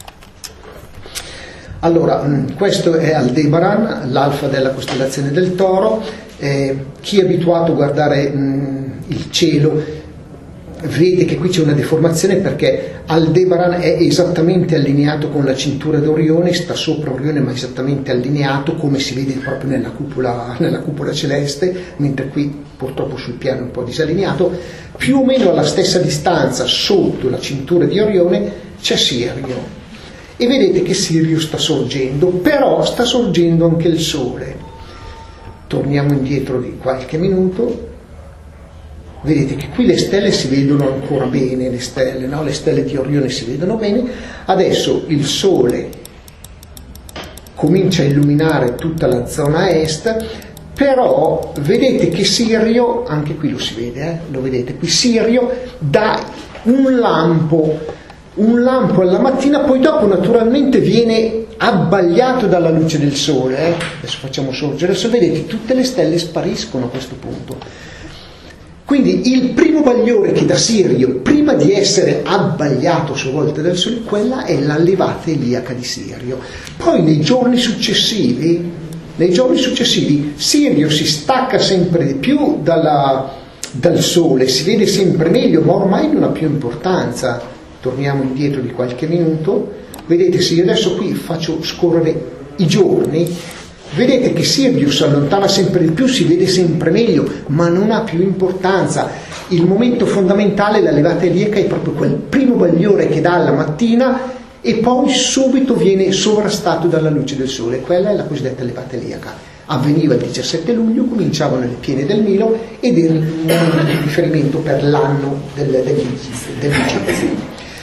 Allora, questo è Aldebaran, l'alfa della costellazione del Toro. Chi è abituato a guardare il cielo vede che qui c'è una deformazione, perché Aldebaran è esattamente allineato con la cintura d'Orione, sta sopra Orione ma esattamente allineato, come si vede proprio nella cupola celeste, mentre qui purtroppo sul piano è un po' disallineato. Più o meno alla stessa distanza sotto la cintura di Orione c'è Sirio. E vedete che Sirio sta sorgendo, però sta sorgendo anche il Sole. Torniamo indietro di qualche minuto. Vedete che qui le stelle si vedono ancora bene, le stelle di Orione si vedono bene. Adesso il Sole comincia a illuminare tutta la zona est, però vedete che Sirio, anche qui lo si vede, lo vedete, qui Sirio dà un lampo alla mattina, poi dopo naturalmente viene abbagliato dalla luce del sole. Adesso facciamo sorgere il sole, vedete tutte le stelle spariscono a questo punto. Quindi il primo bagliore che dà Sirio prima di essere abbagliato a sua volta dal sole, quella è la levata iliaca di Sirio. Poi nei giorni successivi Sirio si stacca sempre di più dal sole, si vede sempre meglio, ma ormai non ha più importanza. Torniamo indietro di qualche minuto, vedete, se io adesso qui faccio scorrere i giorni, vedete che Sirio si allontana sempre di più, si vede sempre meglio, ma non ha più importanza. Il momento fondamentale, la levata iliaca, è proprio quel primo bagliore che dà alla mattina e poi subito viene sovrastato dalla luce del sole. Quella è la cosiddetta levata iliaca. Avveniva il 17 luglio, cominciavano le piene del Nilo ed era un riferimento per l'anno degli Egizi.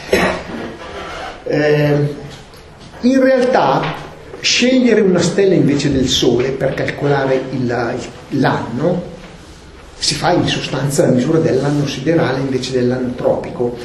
In realtà scegliere una stella invece del Sole per calcolare l'anno si fa in sostanza la misura dell'anno siderale invece dell'anno tropico.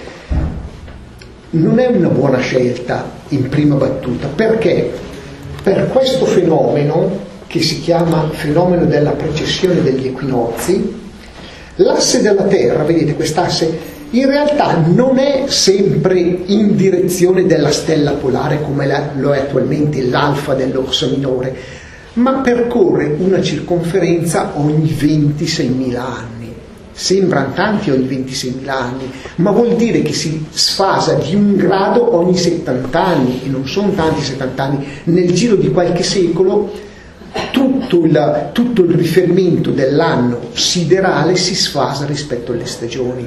Non è una buona scelta in prima battuta, perché per questo fenomeno, che si chiama fenomeno della precessione degli equinozi, l'asse della Terra, vedete quest'asse, in realtà non è sempre in direzione della stella polare come lo è attualmente l'alfa dell'Orsa Minore, ma percorre una circonferenza ogni 26.000 anni. Sembrano tanti ogni 26.000 anni, ma vuol dire che si sfasa di 1 grado ogni 70 anni, e non sono tanti 70 anni. Nel giro di qualche secolo tutto il riferimento dell'anno siderale si sfasa rispetto alle stagioni.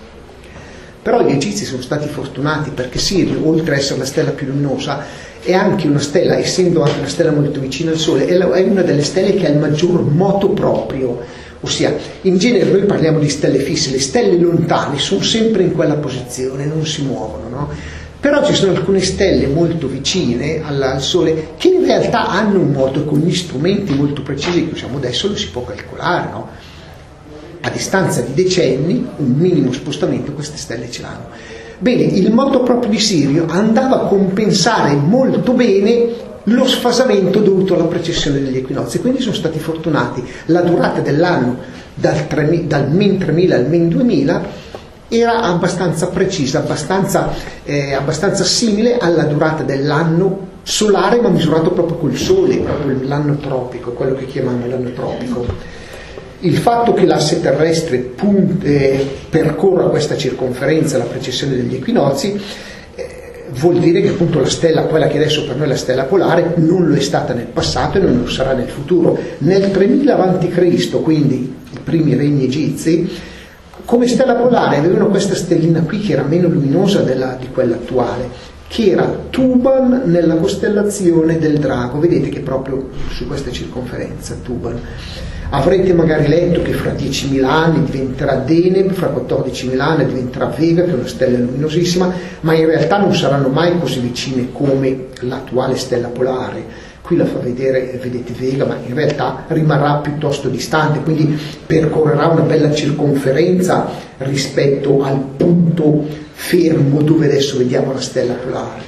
Però gli egizi sono stati fortunati, perché Sirio, oltre ad essere la stella più luminosa, è anche una stella, essendo anche una stella molto vicina al Sole, è una delle stelle che ha il maggior moto proprio. Ossia, in genere noi parliamo di stelle fisse, le stelle lontane sono sempre in quella posizione, non si muovono, no? Però ci sono alcune stelle molto vicine al Sole che in realtà hanno un moto, con gli strumenti molto precisi che usiamo adesso lo si può calcolare, no? A distanza di decenni, un minimo spostamento queste stelle ce l'hanno. Bene, il moto proprio di Sirio andava a compensare molto bene lo sfasamento dovuto alla precessione degli equinozi, quindi sono stati fortunati. La durata dell'anno dal men 3000 al men 2000 era abbastanza precisa, abbastanza simile alla durata dell'anno solare, ma misurato proprio col Sole, proprio l'anno tropico, quello che chiamano l'anno tropico. Il fatto che l'asse terrestre percorra questa circonferenza, la precessione degli equinozi, vuol dire che appunto la stella, quella che adesso per noi è la stella polare, non lo è stata nel passato e non lo sarà nel futuro. Nel 3000 a.C., quindi i primi regni egizi, come stella polare avevano questa stellina qui che era meno luminosa di quella attuale, che era Tuban nella costellazione del Drago. Vedete che proprio su questa circonferenza Tuban. Avrete magari letto che fra 10.000 anni diventerà Deneb, fra 14.000 anni diventerà Vega, che è una stella luminosissima, ma in realtà non saranno mai così vicine come l'attuale stella polare. Qui la fa vedere, vedete Vega, ma in realtà rimarrà piuttosto distante, quindi percorrerà una bella circonferenza rispetto al punto fermo dove adesso vediamo la stella polare.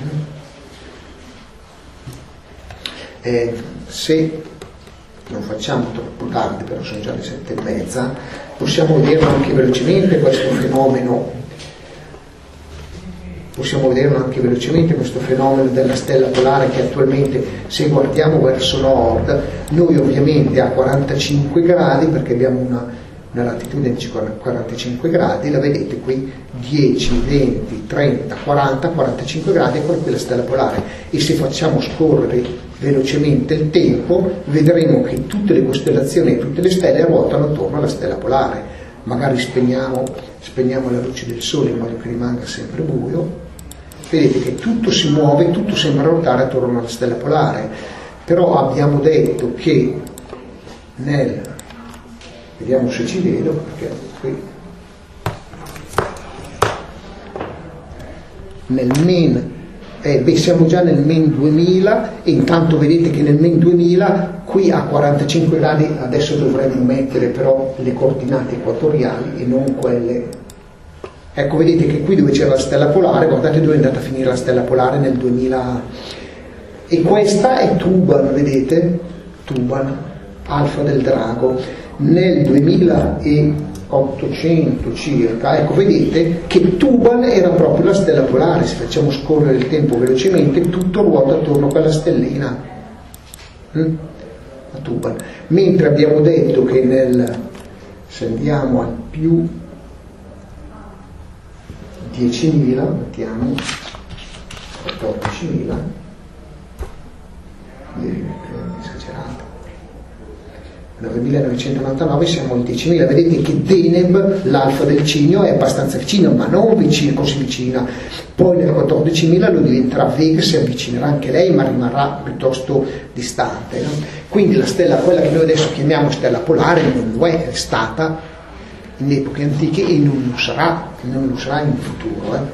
Se non facciamo troppo tardi, però sono già le 7:30, possiamo vedere anche velocemente questo fenomeno. Possiamo vedere anche velocemente questo fenomeno della stella polare, che attualmente, se guardiamo verso nord, noi ovviamente a 45 gradi, perché abbiamo una latitudine di 45 gradi, la vedete qui, 10, 20, 30, 40, 45 gradi, ecco qui la stella polare. E se facciamo scorrere velocemente il tempo, vedremo che tutte le costellazioni e tutte le stelle ruotano attorno alla stella polare. Magari spegniamo la luce del sole in modo che rimanga sempre buio. Vedete che tutto si muove, tutto sembra ruotare attorno alla stella polare, però abbiamo detto che vediamo se ci vedo, perché qui siamo già nel MEN 2000, e intanto vedete che nel MEN 2000 qui a 45 gradi adesso dovremmo mettere però le coordinate equatoriali e non quelle. Ecco, vedete che qui dove c'era la stella polare, guardate dove è andata a finire la stella polare nel 2000, e questa è Tuban, vedete? Tuban, Alfa del Drago, nel 2800 circa. Ecco, vedete che Tuban era proprio la stella polare. Se facciamo scorrere il tempo velocemente, tutto ruota attorno a quella stellina, a Tuban. Mentre abbiamo detto che se andiamo al più 10.000, mettiamo 14.000, esagerato, 9.999, siamo al 10.000. Vedete che Deneb, l'alfa del Cigno, è abbastanza vicino, ma non così vicina. Poi nel 14.000 lo diventerà Vega, si avvicinerà anche lei, ma rimarrà piuttosto distante, no? Quindi la stella, quella che noi adesso chiamiamo stella polare, non lo è stata in epoche antiche e non lo sarà in futuro.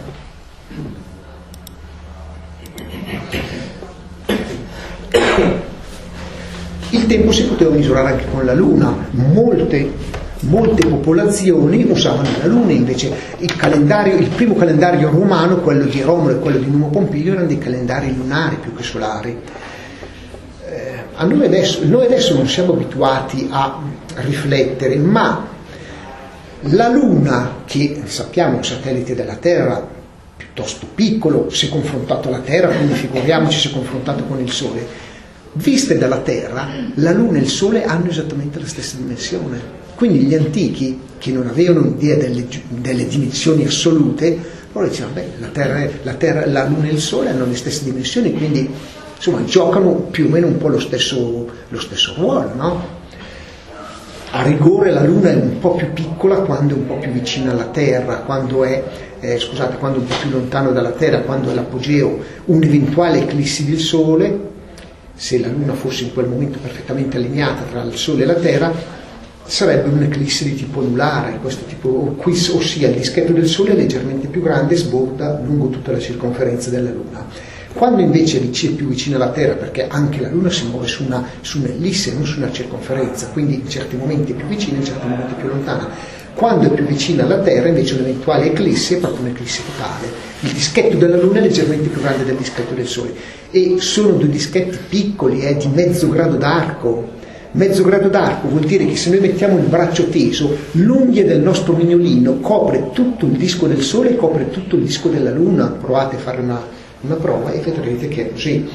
Il tempo si poteva misurare anche con la Luna. Molte popolazioni usavano la Luna, invece il primo calendario romano, quello di Romolo e quello di Numo Pompilio, erano dei calendari lunari più che solari. Noi adesso non siamo abituati a riflettere, ma la Luna, che sappiamo è un satellite della Terra piuttosto piccolo se confrontato alla Terra, quindi figuriamoci se confrontato con il Sole, viste dalla Terra, la Luna e il Sole hanno esattamente la stessa dimensione. Quindi gli antichi, che non avevano idea delle dimensioni assolute, loro dicevano, la Luna e il Sole hanno le stesse dimensioni, quindi insomma giocano più o meno un po' lo stesso ruolo, no? A rigore la Luna è un po' più piccola quando è un po' più vicina alla Terra, quando è un po' più lontano dalla Terra, quando è l'apogeo. Un'eventuale eclissi del Sole, se la Luna fosse in quel momento perfettamente allineata tra il Sole e la Terra, sarebbe un'eclissi di tipo anulare, questo tipo, ossia il dischetto del Sole è leggermente più grande e sborda lungo tutta la circonferenza della Luna. Quando invece è più vicina alla Terra, perché anche la Luna si muove su un'ellisse, non su una circonferenza, quindi in certi momenti è più vicina, in certi momenti è più lontana. Quando è più vicina alla Terra, invece un'eventuale eclissi è proprio un'eclissi totale. Il dischetto della Luna è leggermente più grande del dischetto del Sole. E sono due dischetti piccoli, di mezzo grado d'arco. Mezzo grado d'arco vuol dire che se noi mettiamo il braccio teso, l'unghia del nostro mignolino copre tutto il disco del Sole e copre tutto il disco della Luna. Provate a fare una prova e vedrete che è così.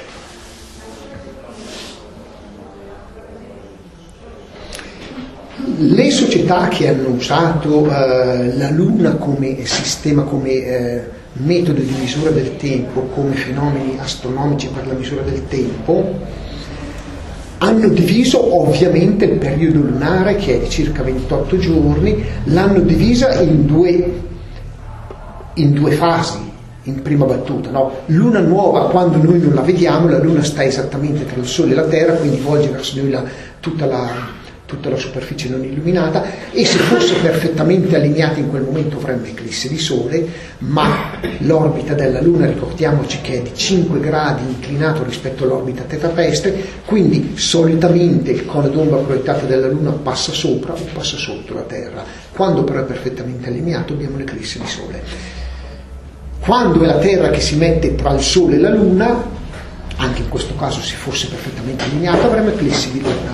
Le società che hanno usato la Luna come sistema, come metodo di misura del tempo, come fenomeni astronomici per la misura del tempo, hanno diviso ovviamente il periodo lunare, che è di circa 28 giorni, l'hanno divisa in due fasi. in prima battuta, no? Luna nuova, quando noi non la vediamo, la Luna sta esattamente tra il Sole e la Terra, quindi volge verso noi tutta la superficie non illuminata, e se fosse perfettamente allineata in quel momento avremmo eclisse di Sole, ma l'orbita della Luna, ricordiamoci che è di 5 gradi inclinato rispetto all'orbita terrestre, quindi solitamente il cono d'ombra proiettato della Luna passa sopra o passa sotto la Terra. Quando però è perfettamente allineato abbiamo l'eclisse di Sole. Quando è la Terra che si mette tra il Sole e la Luna, anche in questo caso se fosse perfettamente allineato avremmo eclissi di Luna,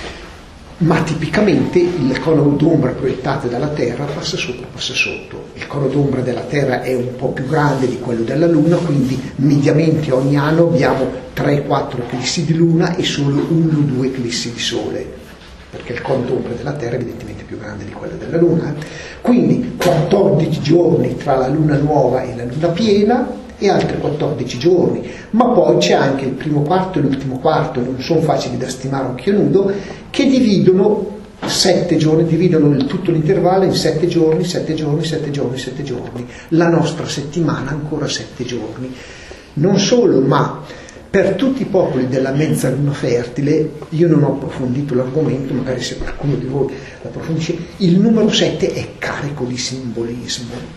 ma tipicamente il cono d'ombra proiettato dalla Terra passa sopra, passa sotto. Il cono d'ombra della Terra è un po' più grande di quello della Luna, quindi mediamente ogni anno abbiamo 3-4 eclissi di Luna e solo 1-2 eclissi di Sole, perché il cono d'ombra della Terra è evidentemente più grande di quello della Luna. Quindi 14 giorni tra la Luna nuova e la Luna piena e altri 14 giorni, ma poi c'è anche il primo quarto e l'ultimo quarto, non sono facili da stimare a occhio nudo, che dividono 7 giorni, dividono tutto l'intervallo in 7 giorni, 7 giorni, 7 giorni, 7 giorni. La nostra settimana ancora 7 giorni. Non solo, ma per tutti i popoli della mezzaluna fertile, io non ho approfondito l'argomento, magari se qualcuno di voi l'approfondisce, il numero 7 è carico di simbolismo.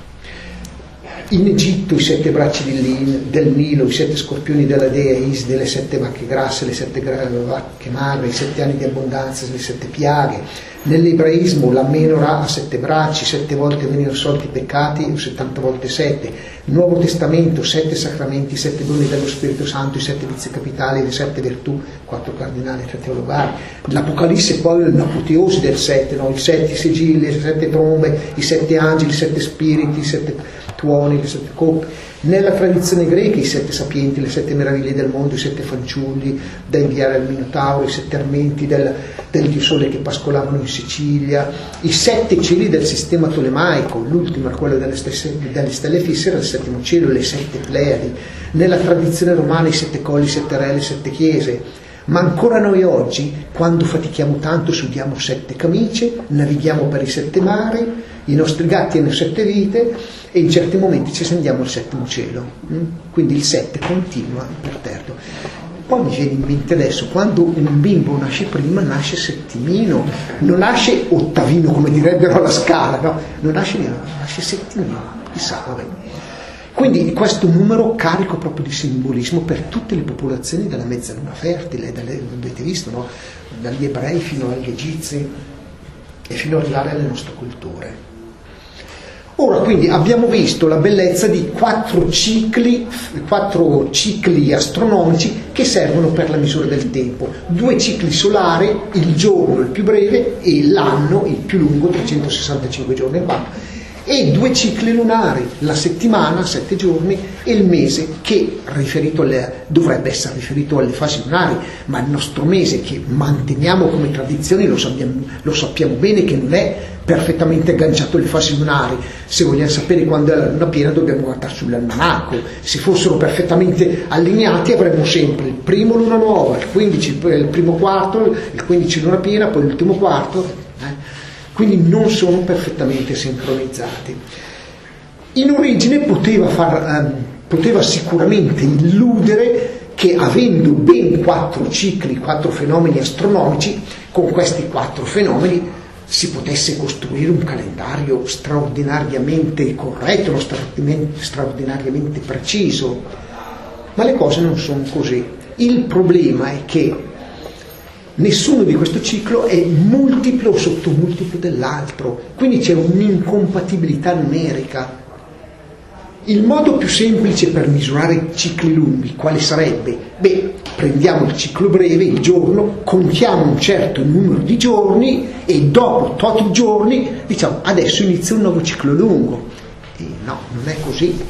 In Egitto i 7 bracci del Nilo, i 7 scorpioni della dea Iside, le 7 vacche grasse, le 7 vacche magre, i 7 anni di abbondanza, le 7 piaghe. Nell'ebraismo la menorah ha 7 bracci, 7 volte vengono assolti i peccati, o 70 volte 7. Nuovo Testamento, 7 sacramenti, 7 doni dello Spirito Santo, i 7 vizi capitali, le 7 virtù, 4 cardinali, 3 teologari. L'Apocalisse poi è un'apoteosi del 7, no? I 7 sigilli, le 7 trombe, i 7 angeli, i 7 spiriti, i 7 tuoni, le 7 coppe. Nella tradizione greca i 7 sapienti, le 7 meraviglie del mondo, i 7 fanciulli da inviare al Minotauro, i 7 armenti del dio Sole che pascolavano in Sicilia, i 7 cieli del sistema tolemaico, l'ultimo era quello delle stelle fisse, era il 7° cielo, le 7 Pleiadi. Nella tradizione romana i 7 colli, i 7 re, le 7 chiese. Ma ancora noi oggi, quando fatichiamo tanto, sudiamo 7 camicie, navighiamo per i 7 mari, i nostri gatti hanno 7 vite e in certi momenti ci sentiamo al 7° cielo. Quindi il 7 continua imperterrito. Poi mi viene in mente adesso, quando un bimbo nasce prima, nasce settimino, non nasce ottavino come direbbero alla Scala, no? Non nasce niente, nasce settimino, chissà, vabbè. Quindi questo numero carico proprio di simbolismo per tutte le popolazioni della mezzaluna fertile, avete visto, no? Dagli ebrei fino agli egizi e fino ad arrivare alle nostre culture. Ora quindi abbiamo visto la bellezza di 4 cicli astronomici che servono per la misura del tempo. 2 cicli solari, il giorno il più breve e l'anno il più lungo, 365 giorni all'anno. E 2 cicli lunari, la settimana, 7 giorni, e il mese, che dovrebbe essere riferito alle fasi lunari, ma il nostro mese, che manteniamo come tradizione, lo sappiamo bene che non è perfettamente agganciato alle fasi lunari. Se vogliamo sapere quando è la luna piena dobbiamo guardare sull'almanacco. Se fossero perfettamente allineati avremmo sempre il primo luna nuova, il 15 il primo quarto, il 15 luna piena, poi l'ultimo quarto. Quindi non sono perfettamente sincronizzati. In origine poteva sicuramente illudere che avendo ben 4 cicli, 4 fenomeni astronomici, con questi 4 fenomeni si potesse costruire un calendario straordinariamente corretto, straordinariamente preciso. Ma le cose non sono così. Il problema è che nessuno di questo ciclo è multiplo o sottomultiplo dell'altro, quindi c'è un'incompatibilità numerica. Il modo più semplice per misurare cicli lunghi quale sarebbe? Prendiamo il ciclo breve, il giorno, contiamo un certo numero di giorni e dopo tot giorni diciamo adesso inizia un nuovo ciclo lungo. E no, non è così.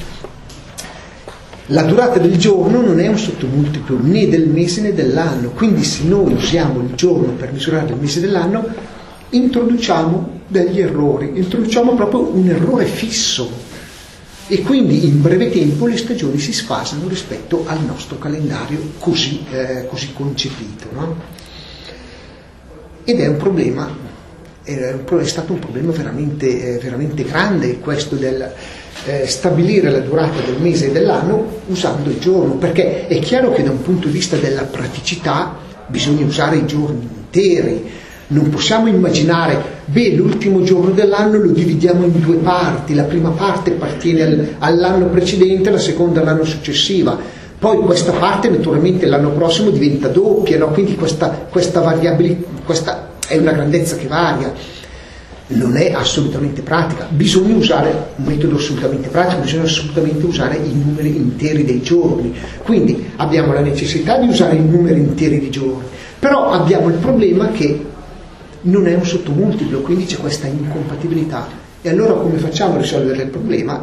La durata del giorno non è un sottomultiplo né del mese né dell'anno, quindi se noi usiamo il giorno per misurare il mese dell'anno introduciamo degli errori, introduciamo proprio un errore fisso e quindi in breve tempo le stagioni si sfasano rispetto al nostro calendario così concepito, no? Ed è un problema è stato un problema veramente grande questo del stabilire la durata del mese e dell'anno usando il giorno, perché è chiaro che da un punto di vista della praticità bisogna usare i giorni interi. Non possiamo immaginare, l'ultimo giorno dell'anno lo dividiamo in due parti, la prima parte appartiene all'anno precedente, la seconda all'anno successiva, poi questa parte naturalmente l'anno prossimo diventa doppia, no? Quindi questa variabilità, questa è una grandezza che varia, non è assolutamente pratica. Bisogna usare un metodo assolutamente pratico, bisogna assolutamente usare i numeri interi dei giorni, quindi abbiamo la necessità di usare i numeri interi di giorni, però abbiamo il problema che non è un sottomultiplo, quindi c'è questa incompatibilità. E allora come facciamo a risolvere il problema?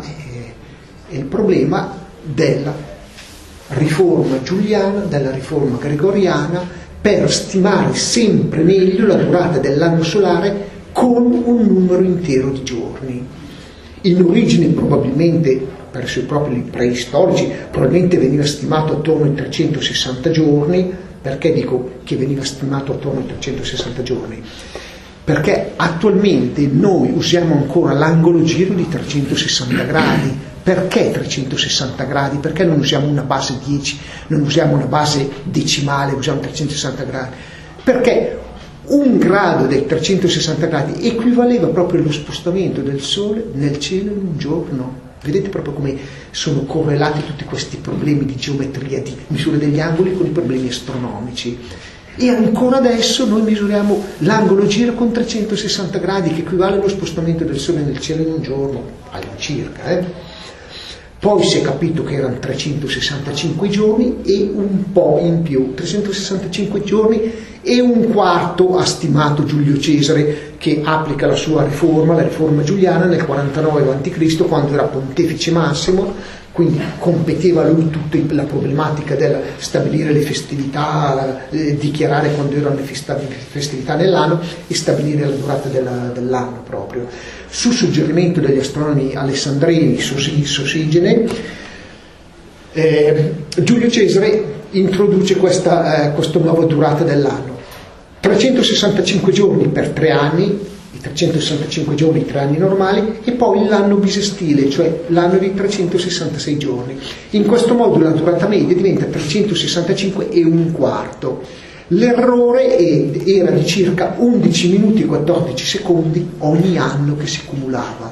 È il problema della riforma giuliana, della riforma gregoriana, per stimare sempre meglio la durata dell'anno solare con un numero intero di giorni. In origine probabilmente, per i suoi propri preistorici, probabilmente veniva stimato attorno ai 360 giorni. Perché dico che veniva stimato attorno ai 360 giorni? Perché attualmente noi usiamo ancora l'angolo giro di 360 gradi. Perché 360 gradi? Perché non usiamo una base 10, non usiamo una base decimale, usiamo 360 gradi? Perché un grado dei 360 gradi equivaleva proprio allo spostamento del Sole nel cielo in un giorno. Vedete proprio come sono correlati tutti questi problemi di geometria, di misura degli angoli con i problemi astronomici. E ancora adesso noi misuriamo l'angolo giro con 360 gradi, che equivale allo spostamento del Sole nel cielo in un giorno, all'incirca. Poi si è capito che erano 365 giorni e un po' in più, 365 giorni e un quarto ha stimato Giulio Cesare, che applica la sua riforma, la riforma giuliana, nel 49 a.C., quando era pontefice massimo, quindi competeva lui tutta la problematica del stabilire le festività, dichiarare quando erano le festività nell'anno e stabilire la durata dell'anno proprio. Su suggerimento degli astronomi alessandrini Sosigene, Giulio Cesare introduce questa nuova durata dell'anno. 365 giorni per 3 anni, i 365 giorni 3 anni normali, e poi l'anno bisestile, cioè l'anno di 366 giorni. In questo modo la durata media diventa 365 e un quarto. L'errore era di circa 11 minuti e 14 secondi ogni anno che si cumulava.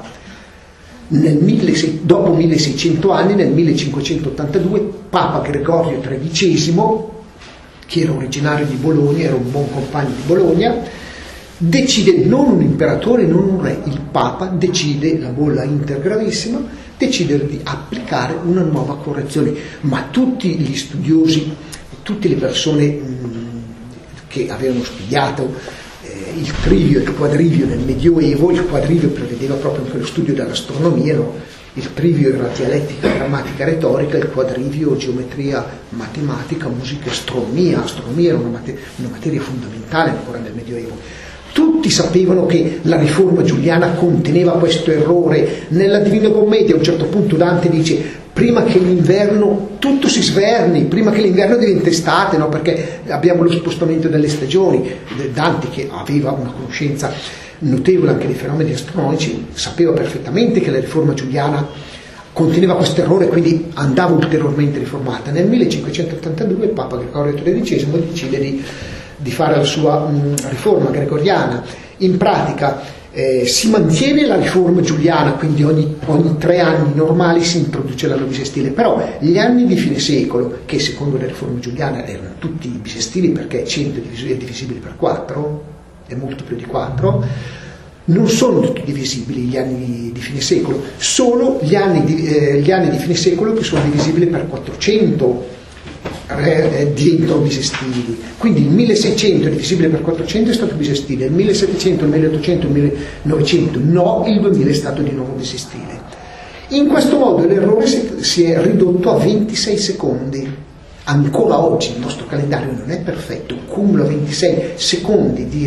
Dopo 1600 anni, nel 1582, Papa Gregorio XIII, che era originario di Bologna, era un buon compagno di Bologna, decide, non un imperatore, non un re, il Papa decide, la bolla intergravissima, decide di applicare una nuova correzione. Ma tutti gli studiosi, tutte le persone che avevano studiato il trivio e il quadrivio nel Medioevo, il quadrivio prevedeva proprio anche lo studio dell'astronomia, no? Il trivio era dialettica, grammatica, retorica, il quadrivio geometria, matematica, musica, astronomia. Astronomia era una materia fondamentale ancora nel Medioevo. Tutti sapevano che la riforma giuliana conteneva questo errore. Nella Divina Commedia a un certo punto Dante dice: prima che l'inverno tutto si sverni, prima che l'inverno diventi estate, no? Perché abbiamo lo spostamento delle stagioni. Dante, che aveva una conoscenza notevole anche dei fenomeni astronomici, sapeva perfettamente che la riforma giuliana conteneva questo errore, quindi andava ulteriormente riformata. Nel 1582 il Papa Gregorio XIII decide di fare la sua riforma gregoriana. In pratica si mantiene la riforma giuliana, quindi ogni 3 anni normali si introduce l'anno bisestile, però gli anni di fine secolo, che secondo la riforma giuliana erano tutti bisestili perché 100 è divisibile per 4, è molto più di 4, non sono tutti divisibili gli anni di fine secolo, solo gli anni di fine secolo che sono divisibili per 400 diventano bisestili. Quindi il 1600 divisibile per 400 è stato bisestile, il 1700, il 1800, il 1900 no, il 2000 è stato di nuovo bisestile. In questo modo l'errore si è ridotto a 26 secondi. Ancora oggi il nostro calendario non è perfetto, cumula 26 secondi di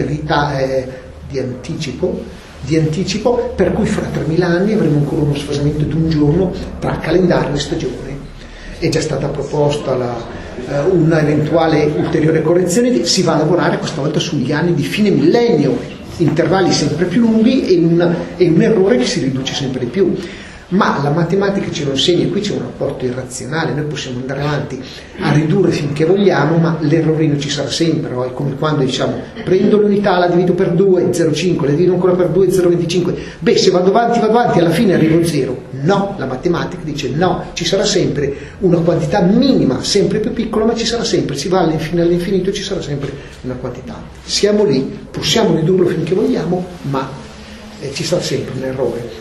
anticipo, per cui fra 3000 anni avremo ancora uno sfasamento di un giorno tra calendario e stagione. È già stata proposta una eventuale ulteriore correzione, si va a lavorare questa volta sugli anni di fine millennio, intervalli sempre più lunghi e un errore che si riduce sempre di più. Ma la matematica ce lo insegna, e qui c'è un rapporto irrazionale, noi possiamo andare avanti a ridurre finché vogliamo, ma l'errorino ci sarà sempre, no? È come quando diciamo prendo l'unità, la divido per 2, 0,5, la divido ancora per 2, 0,25, beh, se vado avanti, alla fine arrivo a 0. No, la matematica dice no, ci sarà sempre una quantità minima, sempre più piccola, ma ci sarà sempre, si va all'infinito, ci sarà sempre una quantità. Siamo lì, possiamo ridurlo finché vogliamo, ma ci sarà sempre un errore.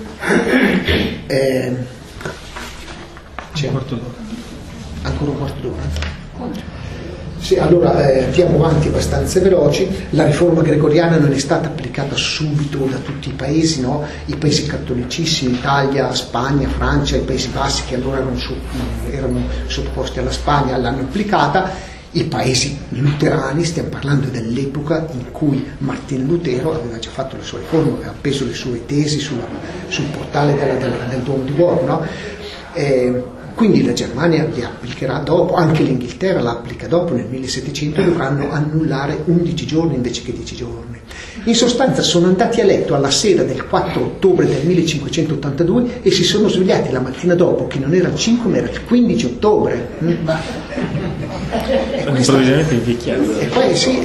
C'è ancora un quarto d'ora. Sì, allora andiamo avanti abbastanza veloci. La riforma gregoriana non è stata applicata subito da tutti i paesi, no? I paesi cattolicissimi, Italia, Spagna, Francia, i Paesi Bassi, che allora erano sottoposti alla Spagna, l'hanno applicata. I paesi luterani, stiamo parlando dell'epoca in cui Martino Lutero aveva già fatto la sua riforma, aveva appeso le sue tesi sul portale del Duomo di Borgo, no? Quindi la Germania li applicherà dopo, anche l'Inghilterra la applica dopo, nel 1700 dovranno annullare 11 giorni invece che 10 giorni. In sostanza sono andati a letto alla sera del 4 ottobre del 1582 e si sono svegliati la mattina dopo, che non era il 5 ma era il 15 ottobre. Improvvisamente invecchiato. E poi sì,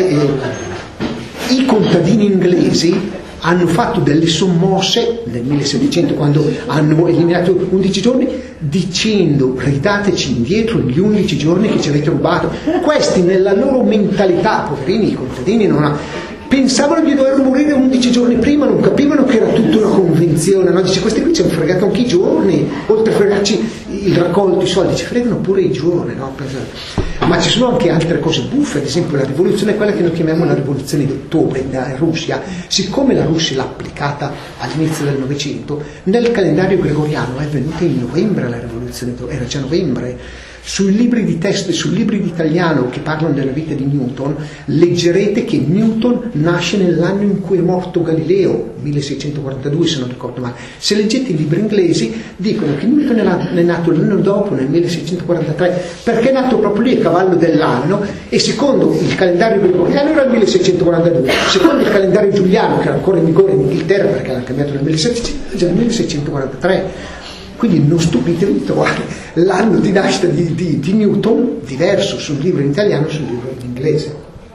i contadini inglesi hanno fatto delle sommosse nel 1700, quando hanno eliminato 11 giorni, dicendo ridateci indietro gli 11 giorni che ci avete rubato. Questi nella loro mentalità, poverini i contadini, pensavano di dover morire 11 giorni prima, non capivano che era tutta una convenzione, no? Dice, questi qui ci hanno fregato anche i giorni, oltre a fregarci il raccolto, i soldi, ci fregano pure i giorni, no? Ma ci sono anche altre cose buffe, ad esempio la rivoluzione, quella che noi chiamiamo la rivoluzione d'ottobre in Russia, siccome la Russia l'ha applicata all'inizio del Novecento, nel calendario gregoriano è venuta in novembre la rivoluzione, era già novembre. Sui libri di testo e sui libri di italiano che parlano della vita di Newton, leggerete che Newton nasce nell'anno in cui è morto Galileo, 1642 se non ricordo male. Se leggete i libri inglesi dicono che Newton è nato l'anno dopo, nel 1643, perché è nato proprio lì a cavallo dell'anno, e secondo il calendario gregoriano era il 1642, secondo il calendario giuliano, che era ancora in vigore in Inghilterra perché l'hanno cambiato nel 1700, era già nel 1643. Quindi non stupitevi di trovare l'anno di nascita di Newton diverso sul libro in italiano e sul libro in inglese.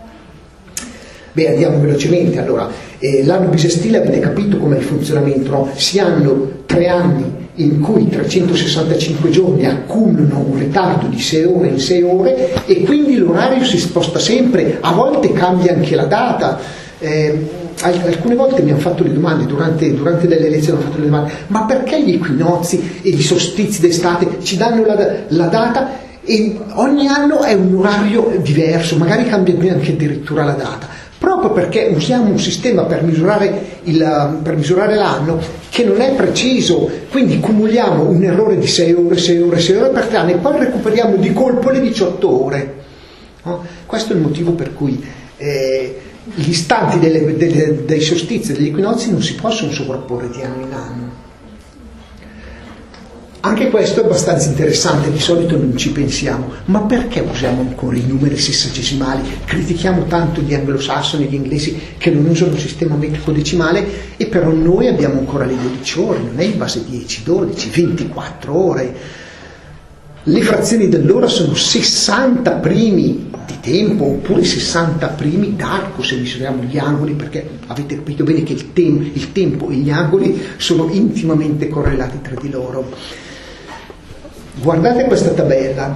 Beh, andiamo velocemente. Allora, l'anno bisestile, avete capito com'è il funzionamento, no? Si hanno 3 anni in cui 365 giorni accumulano un ritardo di 6 ore in 6 ore, e quindi l'orario si sposta sempre, a volte cambia anche la data. Alcune volte mi hanno fatto le domande durante delle lezioni, hanno fatto le domande: ma perché gli equinozi e i solstizi d'estate ci danno la data e ogni anno è un orario diverso, magari cambia anche addirittura la data? Proprio perché usiamo un sistema per misurare l'anno che non è preciso, quindi cumuliamo un errore di 6 ore per 3 anni e poi recuperiamo di colpo le 18 ore. No? Questo è il motivo per cui gli istanti dei solstizi e degli equinozi non si possono sovrapporre di anno in anno. Anche questo è abbastanza interessante, di solito non ci pensiamo, ma perché usiamo ancora i numeri sessagesimali? Critichiamo tanto gli anglosassoni e gli inglesi che non usano il sistema metrico decimale, e però noi abbiamo ancora le 12 ore, non è in base 10, 12, 24 ore. Le frazioni dell'ora sono 60 primi di tempo, oppure 60 primi d'arco se misuriamo gli angoli, perché avete capito bene che il tempo e gli angoli sono intimamente correlati tra di loro. Guardate questa tabella: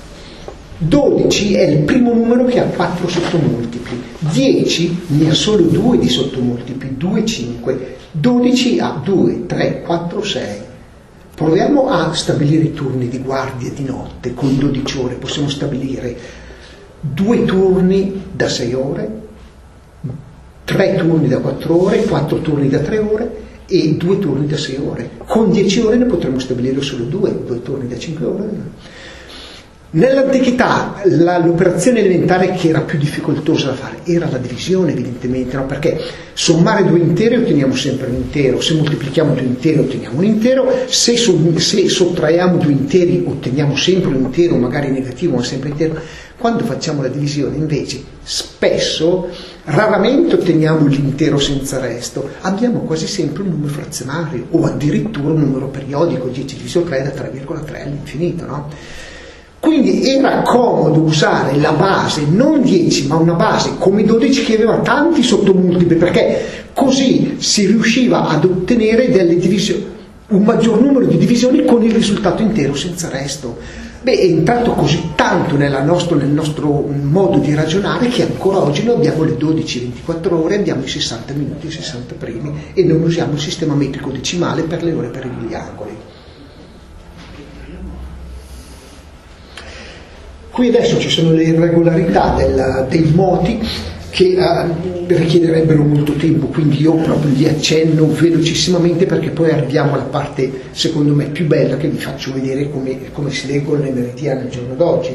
12 è il primo numero che ha 4 sottomultipli, 10 ne ha solo 2 di sottomultipli, 2, 5, 12 ha 2, 3, 4, 6. Proviamo a stabilire i turni di guardia di notte con 12 ore. Possiamo stabilire 2 turni da 6 ore, 3 turni da 4 ore, 4 turni da 3 ore e 2 turni da 6 ore. Con 10 ore ne potremmo stabilire solo 2 turni da 5 ore. Nell'antichità l'operazione elementare che era più difficoltosa da fare era la divisione, evidentemente, no? Perché sommare due interi otteniamo sempre un intero, se moltiplichiamo due interi otteniamo un intero, se sottraiamo due interi otteniamo sempre un intero, magari negativo ma sempre intero. Quando facciamo la divisione invece spesso, raramente otteniamo l'intero senza resto, abbiamo quasi sempre un numero frazionario o addirittura un numero periodico, 10 diviso 3 da 3,3 all'infinito, no? Quindi era comodo usare la base, non 10, ma una base come 12 che aveva tanti sottomultipli, perché così si riusciva ad ottenere delle divisioni, un maggior numero di divisioni con il risultato intero senza resto. È entrato così tanto nel nostro modo di ragionare che ancora oggi noi abbiamo le 12-24 ore, abbiamo i 60 minuti e i 60 primi e non usiamo il sistema metrico decimale per le ore per gli angoli. Qui adesso ci sono le irregolarità dei moti che richiederebbero molto tempo, quindi io proprio li accenno velocissimamente perché poi arriviamo alla parte secondo me più bella, che vi faccio vedere come si leggono le meridiane al giorno d'oggi.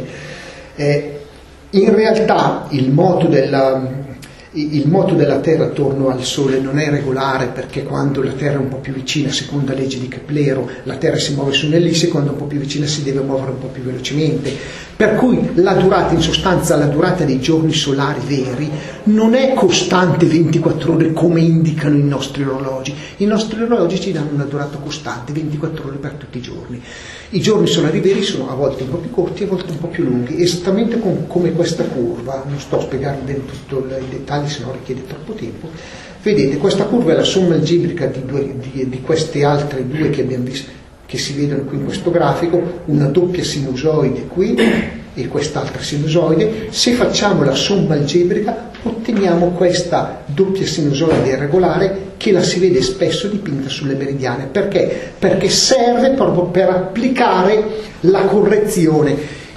In realtà il moto della Terra attorno al Sole non è regolare, perché quando la Terra è un po' più vicina, secondo la legge di Keplero, la Terra si muove su un'ellisse, quando è un po' più vicina si deve muovere un po' più velocemente. Per cui la durata, in sostanza la durata dei giorni solari veri, non è costante 24 ore come indicano i nostri orologi. I nostri orologi ci danno una durata costante, 24 ore per tutti i giorni. I giorni solari veri sono a volte un po' più corti, a volte un po' più lunghi, esattamente come questa curva. Non sto a spiegare bene tutto i dettagli, se no richiede troppo tempo. Vedete, questa curva è la somma algebrica di queste altre due che abbiamo visto, che si vedono qui in questo grafico, una doppia sinusoide qui e quest'altra sinusoide. Se facciamo la somma algebrica otteniamo questa doppia sinusoide irregolare, che la si vede spesso dipinta sulle meridiane. Perché? Perché serve proprio per applicare la correzione.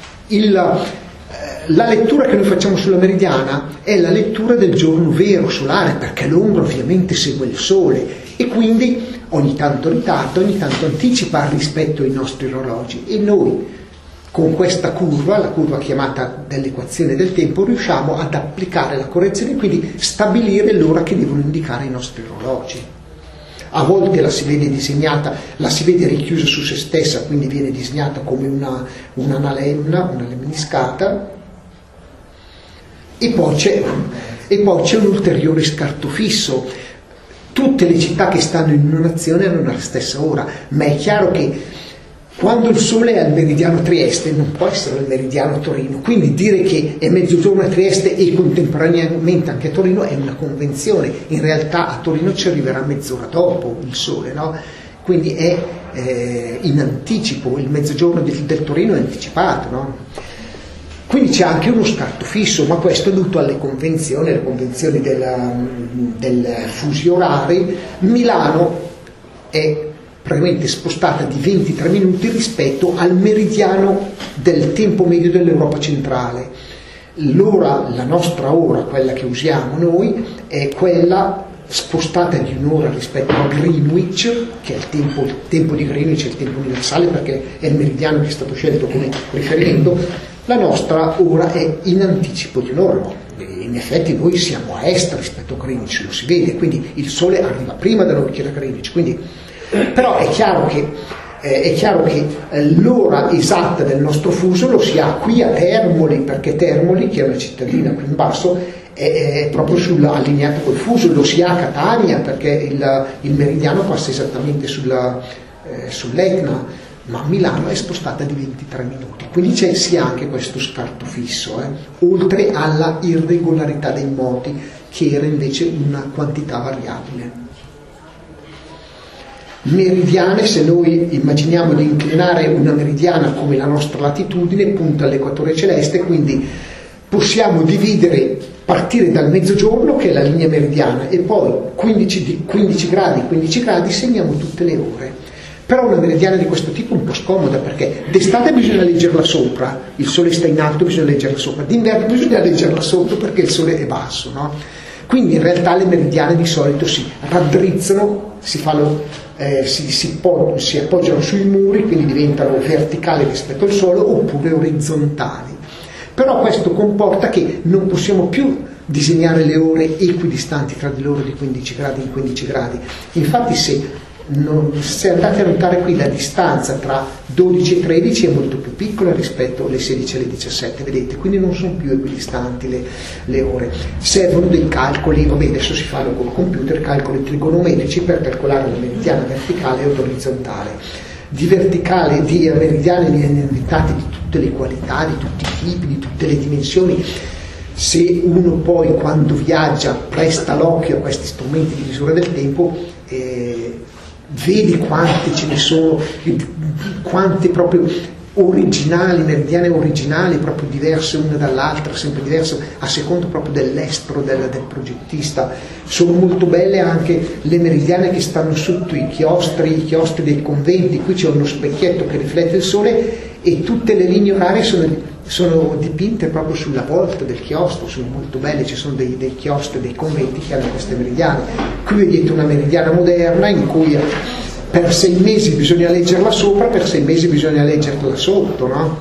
La lettura che noi facciamo sulla meridiana è la lettura del giorno vero solare, perché l'ombra ovviamente segue il Sole e quindi ogni tanto ritarda, ogni tanto anticipa rispetto ai nostri orologi, e noi con questa curva, la curva chiamata dell'equazione del tempo, riusciamo ad applicare la correzione e quindi stabilire l'ora che devono indicare i nostri orologi. A volte la si vede disegnata, la si vede richiusa su se stessa, quindi viene disegnata come una lemniscata, e poi c'è un ulteriore scarto fisso. Tutte le città che stanno in una nazione hanno la stessa ora, ma è chiaro che quando il Sole è al meridiano Trieste non può essere al meridiano Torino, quindi dire che è mezzogiorno a Trieste e contemporaneamente anche a Torino è una convenzione. In realtà a Torino ci arriverà mezz'ora dopo il Sole, no? Quindi è in anticipo, il mezzogiorno del Torino è anticipato, no? Quindi c'è anche uno scarto fisso, ma questo è dovuto alle convenzioni, le convenzioni del fusi orari. Milano è praticamente spostata di 23 minuti rispetto al meridiano del tempo medio dell'Europa centrale. L'ora, la nostra ora, quella che usiamo noi, è quella spostata di un'ora rispetto a Greenwich, che è il tempo di Greenwich, è il tempo universale perché è il meridiano che è stato scelto come riferimento. La nostra ora è in anticipo di un'ora. In effetti noi siamo a est rispetto a Greenwich, lo si vede, quindi il Sole arriva prima da noi che da Greenwich, quindi. Però è chiaro che l'ora esatta del nostro fuso lo si ha qui a Termoli, perché Termoli, che è una cittadina qui in basso, è proprio allineata col fuso. Lo si ha a Catania, perché il meridiano passa esattamente sull'Etna, ma Milano è spostata di 23 minuti. Quindi si ha anche questo scarto fisso, oltre alla irregolarità dei moti, che era invece una quantità variabile. Meridiane, se noi immaginiamo di inclinare una meridiana come la nostra latitudine, punta all'equatore celeste, quindi possiamo partire dal mezzogiorno, che è la linea meridiana, e poi 15 gradi segniamo tutte le ore. Però una meridiana di questo tipo è un po' scomoda, perché d'estate bisogna leggerla sopra, il Sole sta in alto, bisogna leggerla sopra, d'inverno bisogna leggerla sotto perché il Sole è basso, no? Quindi in realtà le meridiane di solito si raddrizzano, si appoggiano sui muri, quindi diventano verticali rispetto al suolo oppure orizzontali. Però questo comporta che non possiamo più disegnare le ore equidistanti tra di loro di 15 gradi in 15 gradi. Infatti se andate a notare qui la distanza tra 12 e 13 è molto più piccola rispetto alle 16 e alle 17, vedete? Quindi non sono più equidistanti le ore. Servono dei calcoli, adesso si fanno col computer, calcoli trigonometrici per calcolare la meridiana verticale e orizzontale. Di meridiani ne hanno inventati di tutte le qualità, di tutti i tipi, di tutte le dimensioni. Se uno poi quando viaggia presta l'occhio a questi strumenti di misura del tempo, vedi quante ce ne sono, quante proprio meridiane originali, proprio diverse una dall'altra, sempre diverse a seconda proprio dell'estro del progettista. Sono molto belle anche le meridiane che stanno sotto i chiostri dei conventi. Qui c'è uno specchietto che riflette il sole e tutte le linee orarie sono dipinte proprio sulla volta del chiostro, sono molto belle. Ci sono dei chiostri dei conventi che hanno queste meridiane. Qui vedete una meridiana moderna in cui per 6 mesi bisogna leggerla sopra, per 6 mesi bisogna leggerla sotto, no?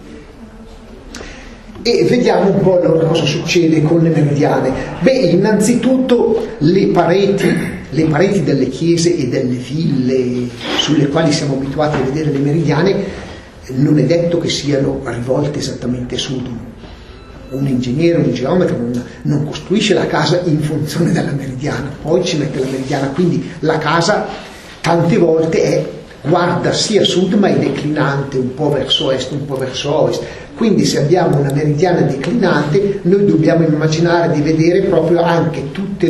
E vediamo un po' allora cosa succede con le meridiane. Innanzitutto le pareti delle chiese e delle ville sulle quali siamo abituati a vedere le meridiane non è detto che siano rivolte esattamente a sud. Un ingegnere, un geometra non costruisce la casa in funzione della meridiana, poi ci mette la meridiana, quindi la casa tante volte guarda sia a sud ma è declinante, un po' verso est, un po' verso ovest. Quindi se abbiamo una meridiana declinante noi dobbiamo immaginare di vedere proprio anche tutte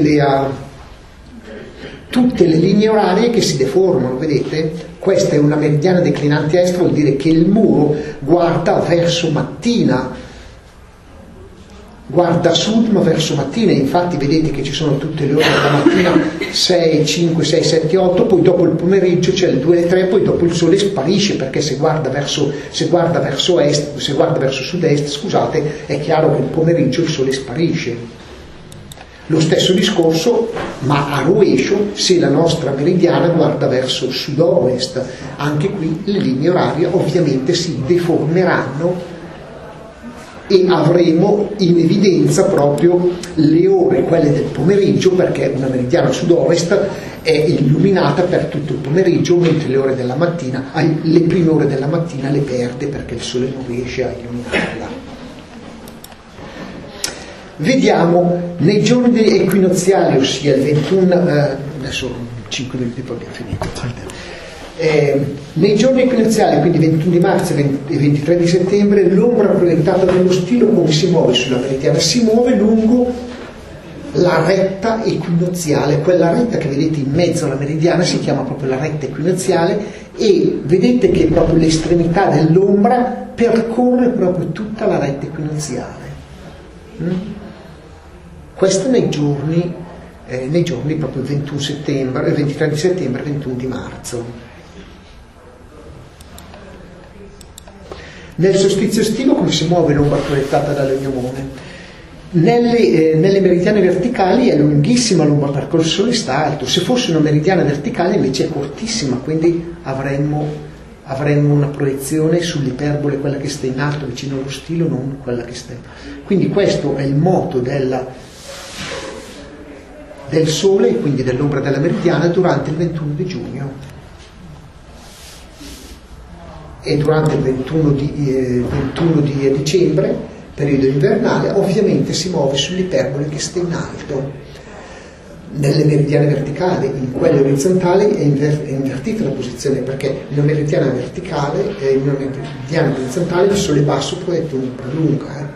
le linee orarie che si deformano, vedete? Questa è una meridiana declinante a est, vuol dire che il muro guarda verso mattina, guarda a sud ma verso mattina. Infatti vedete che ci sono tutte le ore della mattina, 6, 5, 6, 7, 8, poi dopo il pomeriggio c'è il 2 e 3, poi dopo il sole sparisce, perché se guarda verso sud-est, scusate, è chiaro che il pomeriggio il sole sparisce. Lo stesso discorso, ma a rovescio, se la nostra meridiana guarda verso sud-ovest. Anche qui le linee orarie ovviamente si deformeranno e avremo in evidenza proprio le ore, quelle del pomeriggio, perché una meridiana sud-ovest è illuminata per tutto il pomeriggio, mentre le ore della mattina, le prime ore della mattina le perde perché il sole non riesce a illuminarla. Vediamo nei giorni equinoziali, ossia il 21, adesso 5 minuti poi abbiamo finito. Nei giorni equinoziali, quindi 21 di marzo e 23 di settembre, l'ombra proiettata dallo stilo come si muove sulla meridiana? Si muove lungo la retta equinoziale, quella retta che vedete in mezzo alla meridiana si chiama proprio la retta equinoziale, e vedete che proprio l'estremità dell'ombra percorre proprio tutta la retta equinoziale. Questo nei giorni proprio il 21 settembre, il 23 di settembre e il 21 di marzo. Nel solstizio estivo come si muove l'ombra proiettata dall'ognomone? Nelle meridiane verticali è lunghissima l'ombra perché il sole sta alto. Se fosse una meridiana verticale invece è cortissima, quindi avremmo una proiezione sull'iperbole, quella che sta in alto vicino allo stilo, non quella che sta. Quindi questo è il moto del sole e quindi dell'ombra della meridiana durante il 21 di giugno. E durante il 21 di dicembre, periodo invernale, ovviamente si muove sull'iperbole che sta in alto. Nelle meridiane verticali, in quelle orizzontali è invertita la posizione, perché in una meridiana verticale e in una meridiana orizzontale il sole basso proietta un'ombra lunga.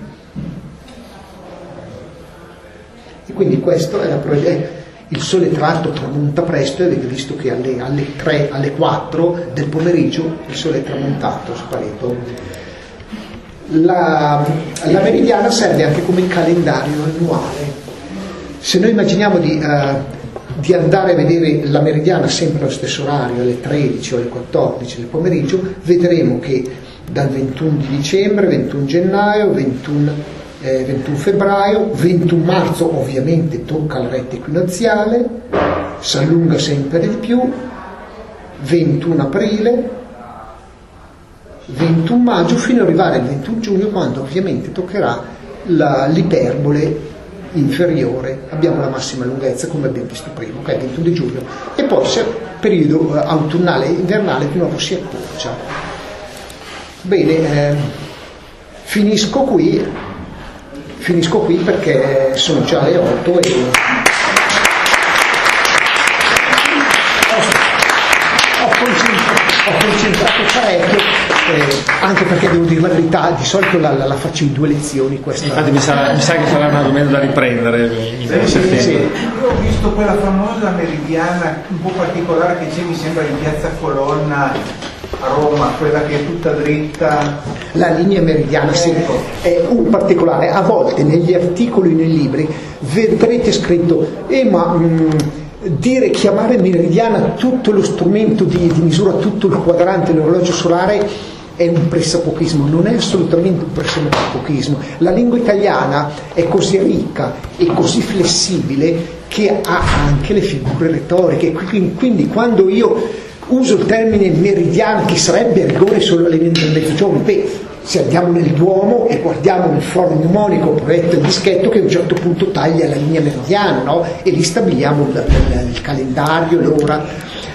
E quindi questo è il sole tra l'altro tramonta presto, e avete visto che alle 4 del pomeriggio il sole è tramontato, sparito. La meridiana serve anche come calendario annuale. Se noi immaginiamo di andare a vedere la meridiana sempre allo stesso orario, alle 13 o alle 14 del pomeriggio, vedremo che dal 21 di dicembre, 21 gennaio, 21 21 febbraio, 21 marzo ovviamente tocca la retta equinoziale, si allunga sempre di più, 21 aprile, 21 maggio, fino ad arrivare al 21 giugno, quando ovviamente toccherà l'iperbole inferiore. Abbiamo la massima lunghezza, come abbiamo visto prima, che è il 21 di giugno, e poi il periodo autunnale e invernale di nuovo si accorcia. Bene, finisco qui perché sono già le 8 e ho concentrato parecchio, anche perché devo dire la verità, di solito la faccio in 2 lezioni questa. Infatti mi sa che sarà una domanda da riprendere in settembre. Sì. Io ho visto quella famosa meridiana un po' particolare che c'è, mi sembra in piazza Colonna a Roma, quella che è tutta dritta. La linea meridiana, sì, è un particolare. A volte negli articoli, nei libri, vedrete scritto chiamare meridiana tutto lo strumento di misura, tutto il quadrante, l'orologio solare, è un pressapochismo. Non è assolutamente un pressapochismo. La lingua italiana è così ricca e così flessibile che ha anche le figure retoriche, quindi quando io uso il termine meridiana, che sarebbe a rigore solo alle 20 del mezzogiorno, se andiamo nel Duomo e guardiamo il foro mnemonico, proietto il dischetto che a un certo punto taglia la linea meridiana, no? E lì stabiliamo il calendario, l'ora.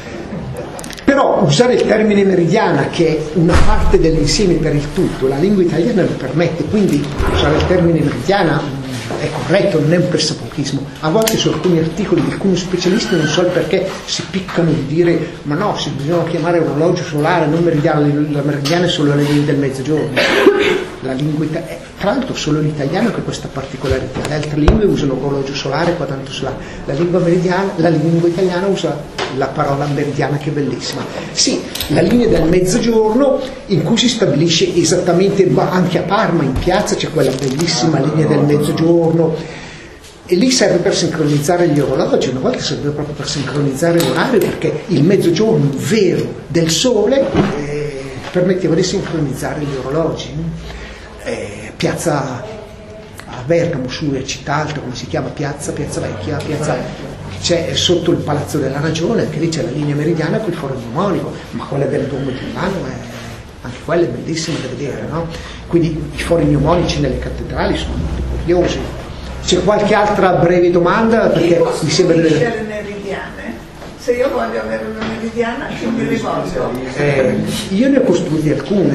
Però usare il termine meridiana, che è una parte dell'insieme per il tutto, la lingua italiana lo permette, quindi usare il termine meridiana è corretto, non è un pressapochismo. A volte su alcuni articoli di alcuni specialisti, non so perché, si piccano di dire ma no, si bisogna chiamare orologio solare, non meridiana, la meridiana è solo la lingua del mezzogiorno. La lingua tra l'altro solo l'italiano che ha questa particolarità, le altre lingue usano orologio solare, quadrante solare, la lingua italiana usa la parola meridiana, che è bellissima. Sì, la linea del mezzogiorno in cui si stabilisce esattamente, anche a Parma in piazza c'è quella bellissima linea del mezzogiorno, e lì serve per sincronizzare gli orologi, una volta serve proprio per sincronizzare l'orario, perché il mezzogiorno vero del sole permetteva di sincronizzare gli orologi. Piazza a Bergamo, su città alta, come si chiama, piazza Vecchia, c'è sotto il Palazzo della Ragione, anche lì c'è la linea meridiana con il foro mnemonico, ma quella del Duomo di Milano anche quella è bellissima da vedere, no? Quindi i fori mnemonici nelle cattedrali sono molto curiosi. C'è qualche altra breve domanda? Perché mi sembra le meridiane? Se io voglio avere una meridiana, chi mi rivolgo? Io ne ho costruite alcune.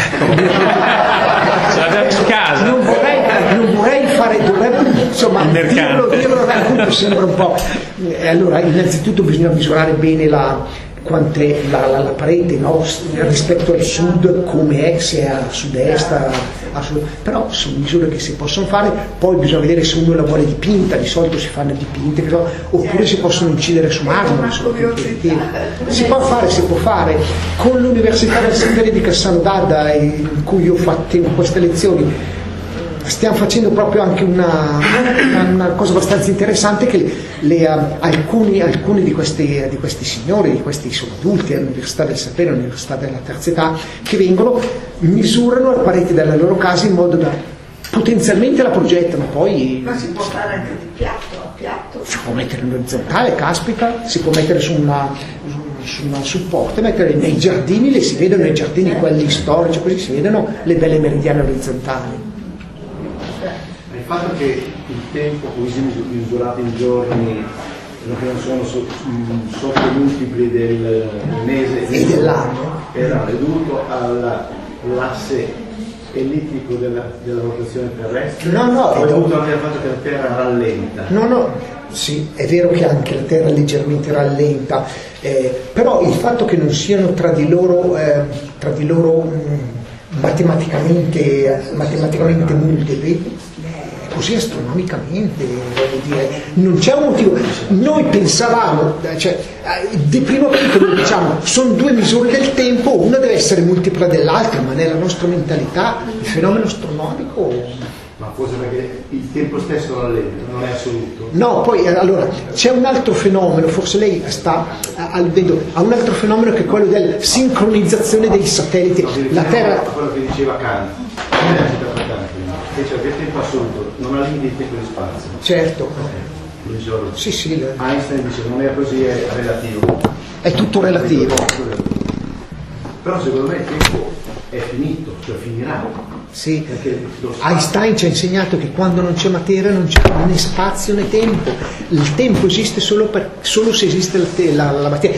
Non vorrei fare, insomma, dirlo racconto sembra un po'. Allora, innanzitutto bisogna misurare bene la parete, no? Rispetto al sud, come è, se è a sud-est, però sono misure che si possono fare. Poi bisogna vedere se uno la vuole dipinta, di solito si fanno dipinte, oppure si possono incidere su marmo. Si può fare con l'Università del Sapere di Cassano d'Adda, in cui io ho fatto queste lezioni. Stiamo facendo proprio anche una cosa abbastanza interessante, che alcuni di questi signori, sono adulti all'Università del Sapere, all'Università della Terza Età, che vengono, misurano le pareti della loro casa in modo da potenzialmente la progettano, poi. Ma si può fare anche di piatto a piatto? Si può mettere in orizzontale, caspita, si può mettere su una supporto, mettere nei giardini, le si vedono nei giardini quelli storici, così si vedono le belle meridiane orizzontali. Il fatto che il tempo così misurato in giorni non sono sotto i multipli del mese e dell'anno era dovuto all'asse ellittico della rotazione terrestre? No, è dovuto anche al fatto che la Terra rallenta? No, sì, è vero che anche la Terra leggermente rallenta, però il fatto che non siano tra di loro matematicamente multipli, così astronomicamente, voglio dire, non c'è un motivo. Noi pensavamo, di primo acchito noi diciamo sono due misure del tempo, una deve essere multipla dell'altra, ma nella nostra mentalità il fenomeno astronomico. Ma forse perché il tempo stesso rallenta, non è assoluto? No, poi allora c'è un altro fenomeno, forse lei sta alludendo a un altro fenomeno, che è quello della sincronizzazione dei satelliti. No, la Terra. Quello che diceva Kant. Invece che il tempo assoluto non ha limiti di tempo e di spazio. Certo. Sì, Einstein dice non è così, è relativo. è tutto relativo. Però secondo me il tempo è finito, cioè finirà. Sì. Perché lo spazio- Einstein ci ha insegnato che quando non c'è materia non c'è né spazio né tempo. Il tempo esiste solo se esiste la materia.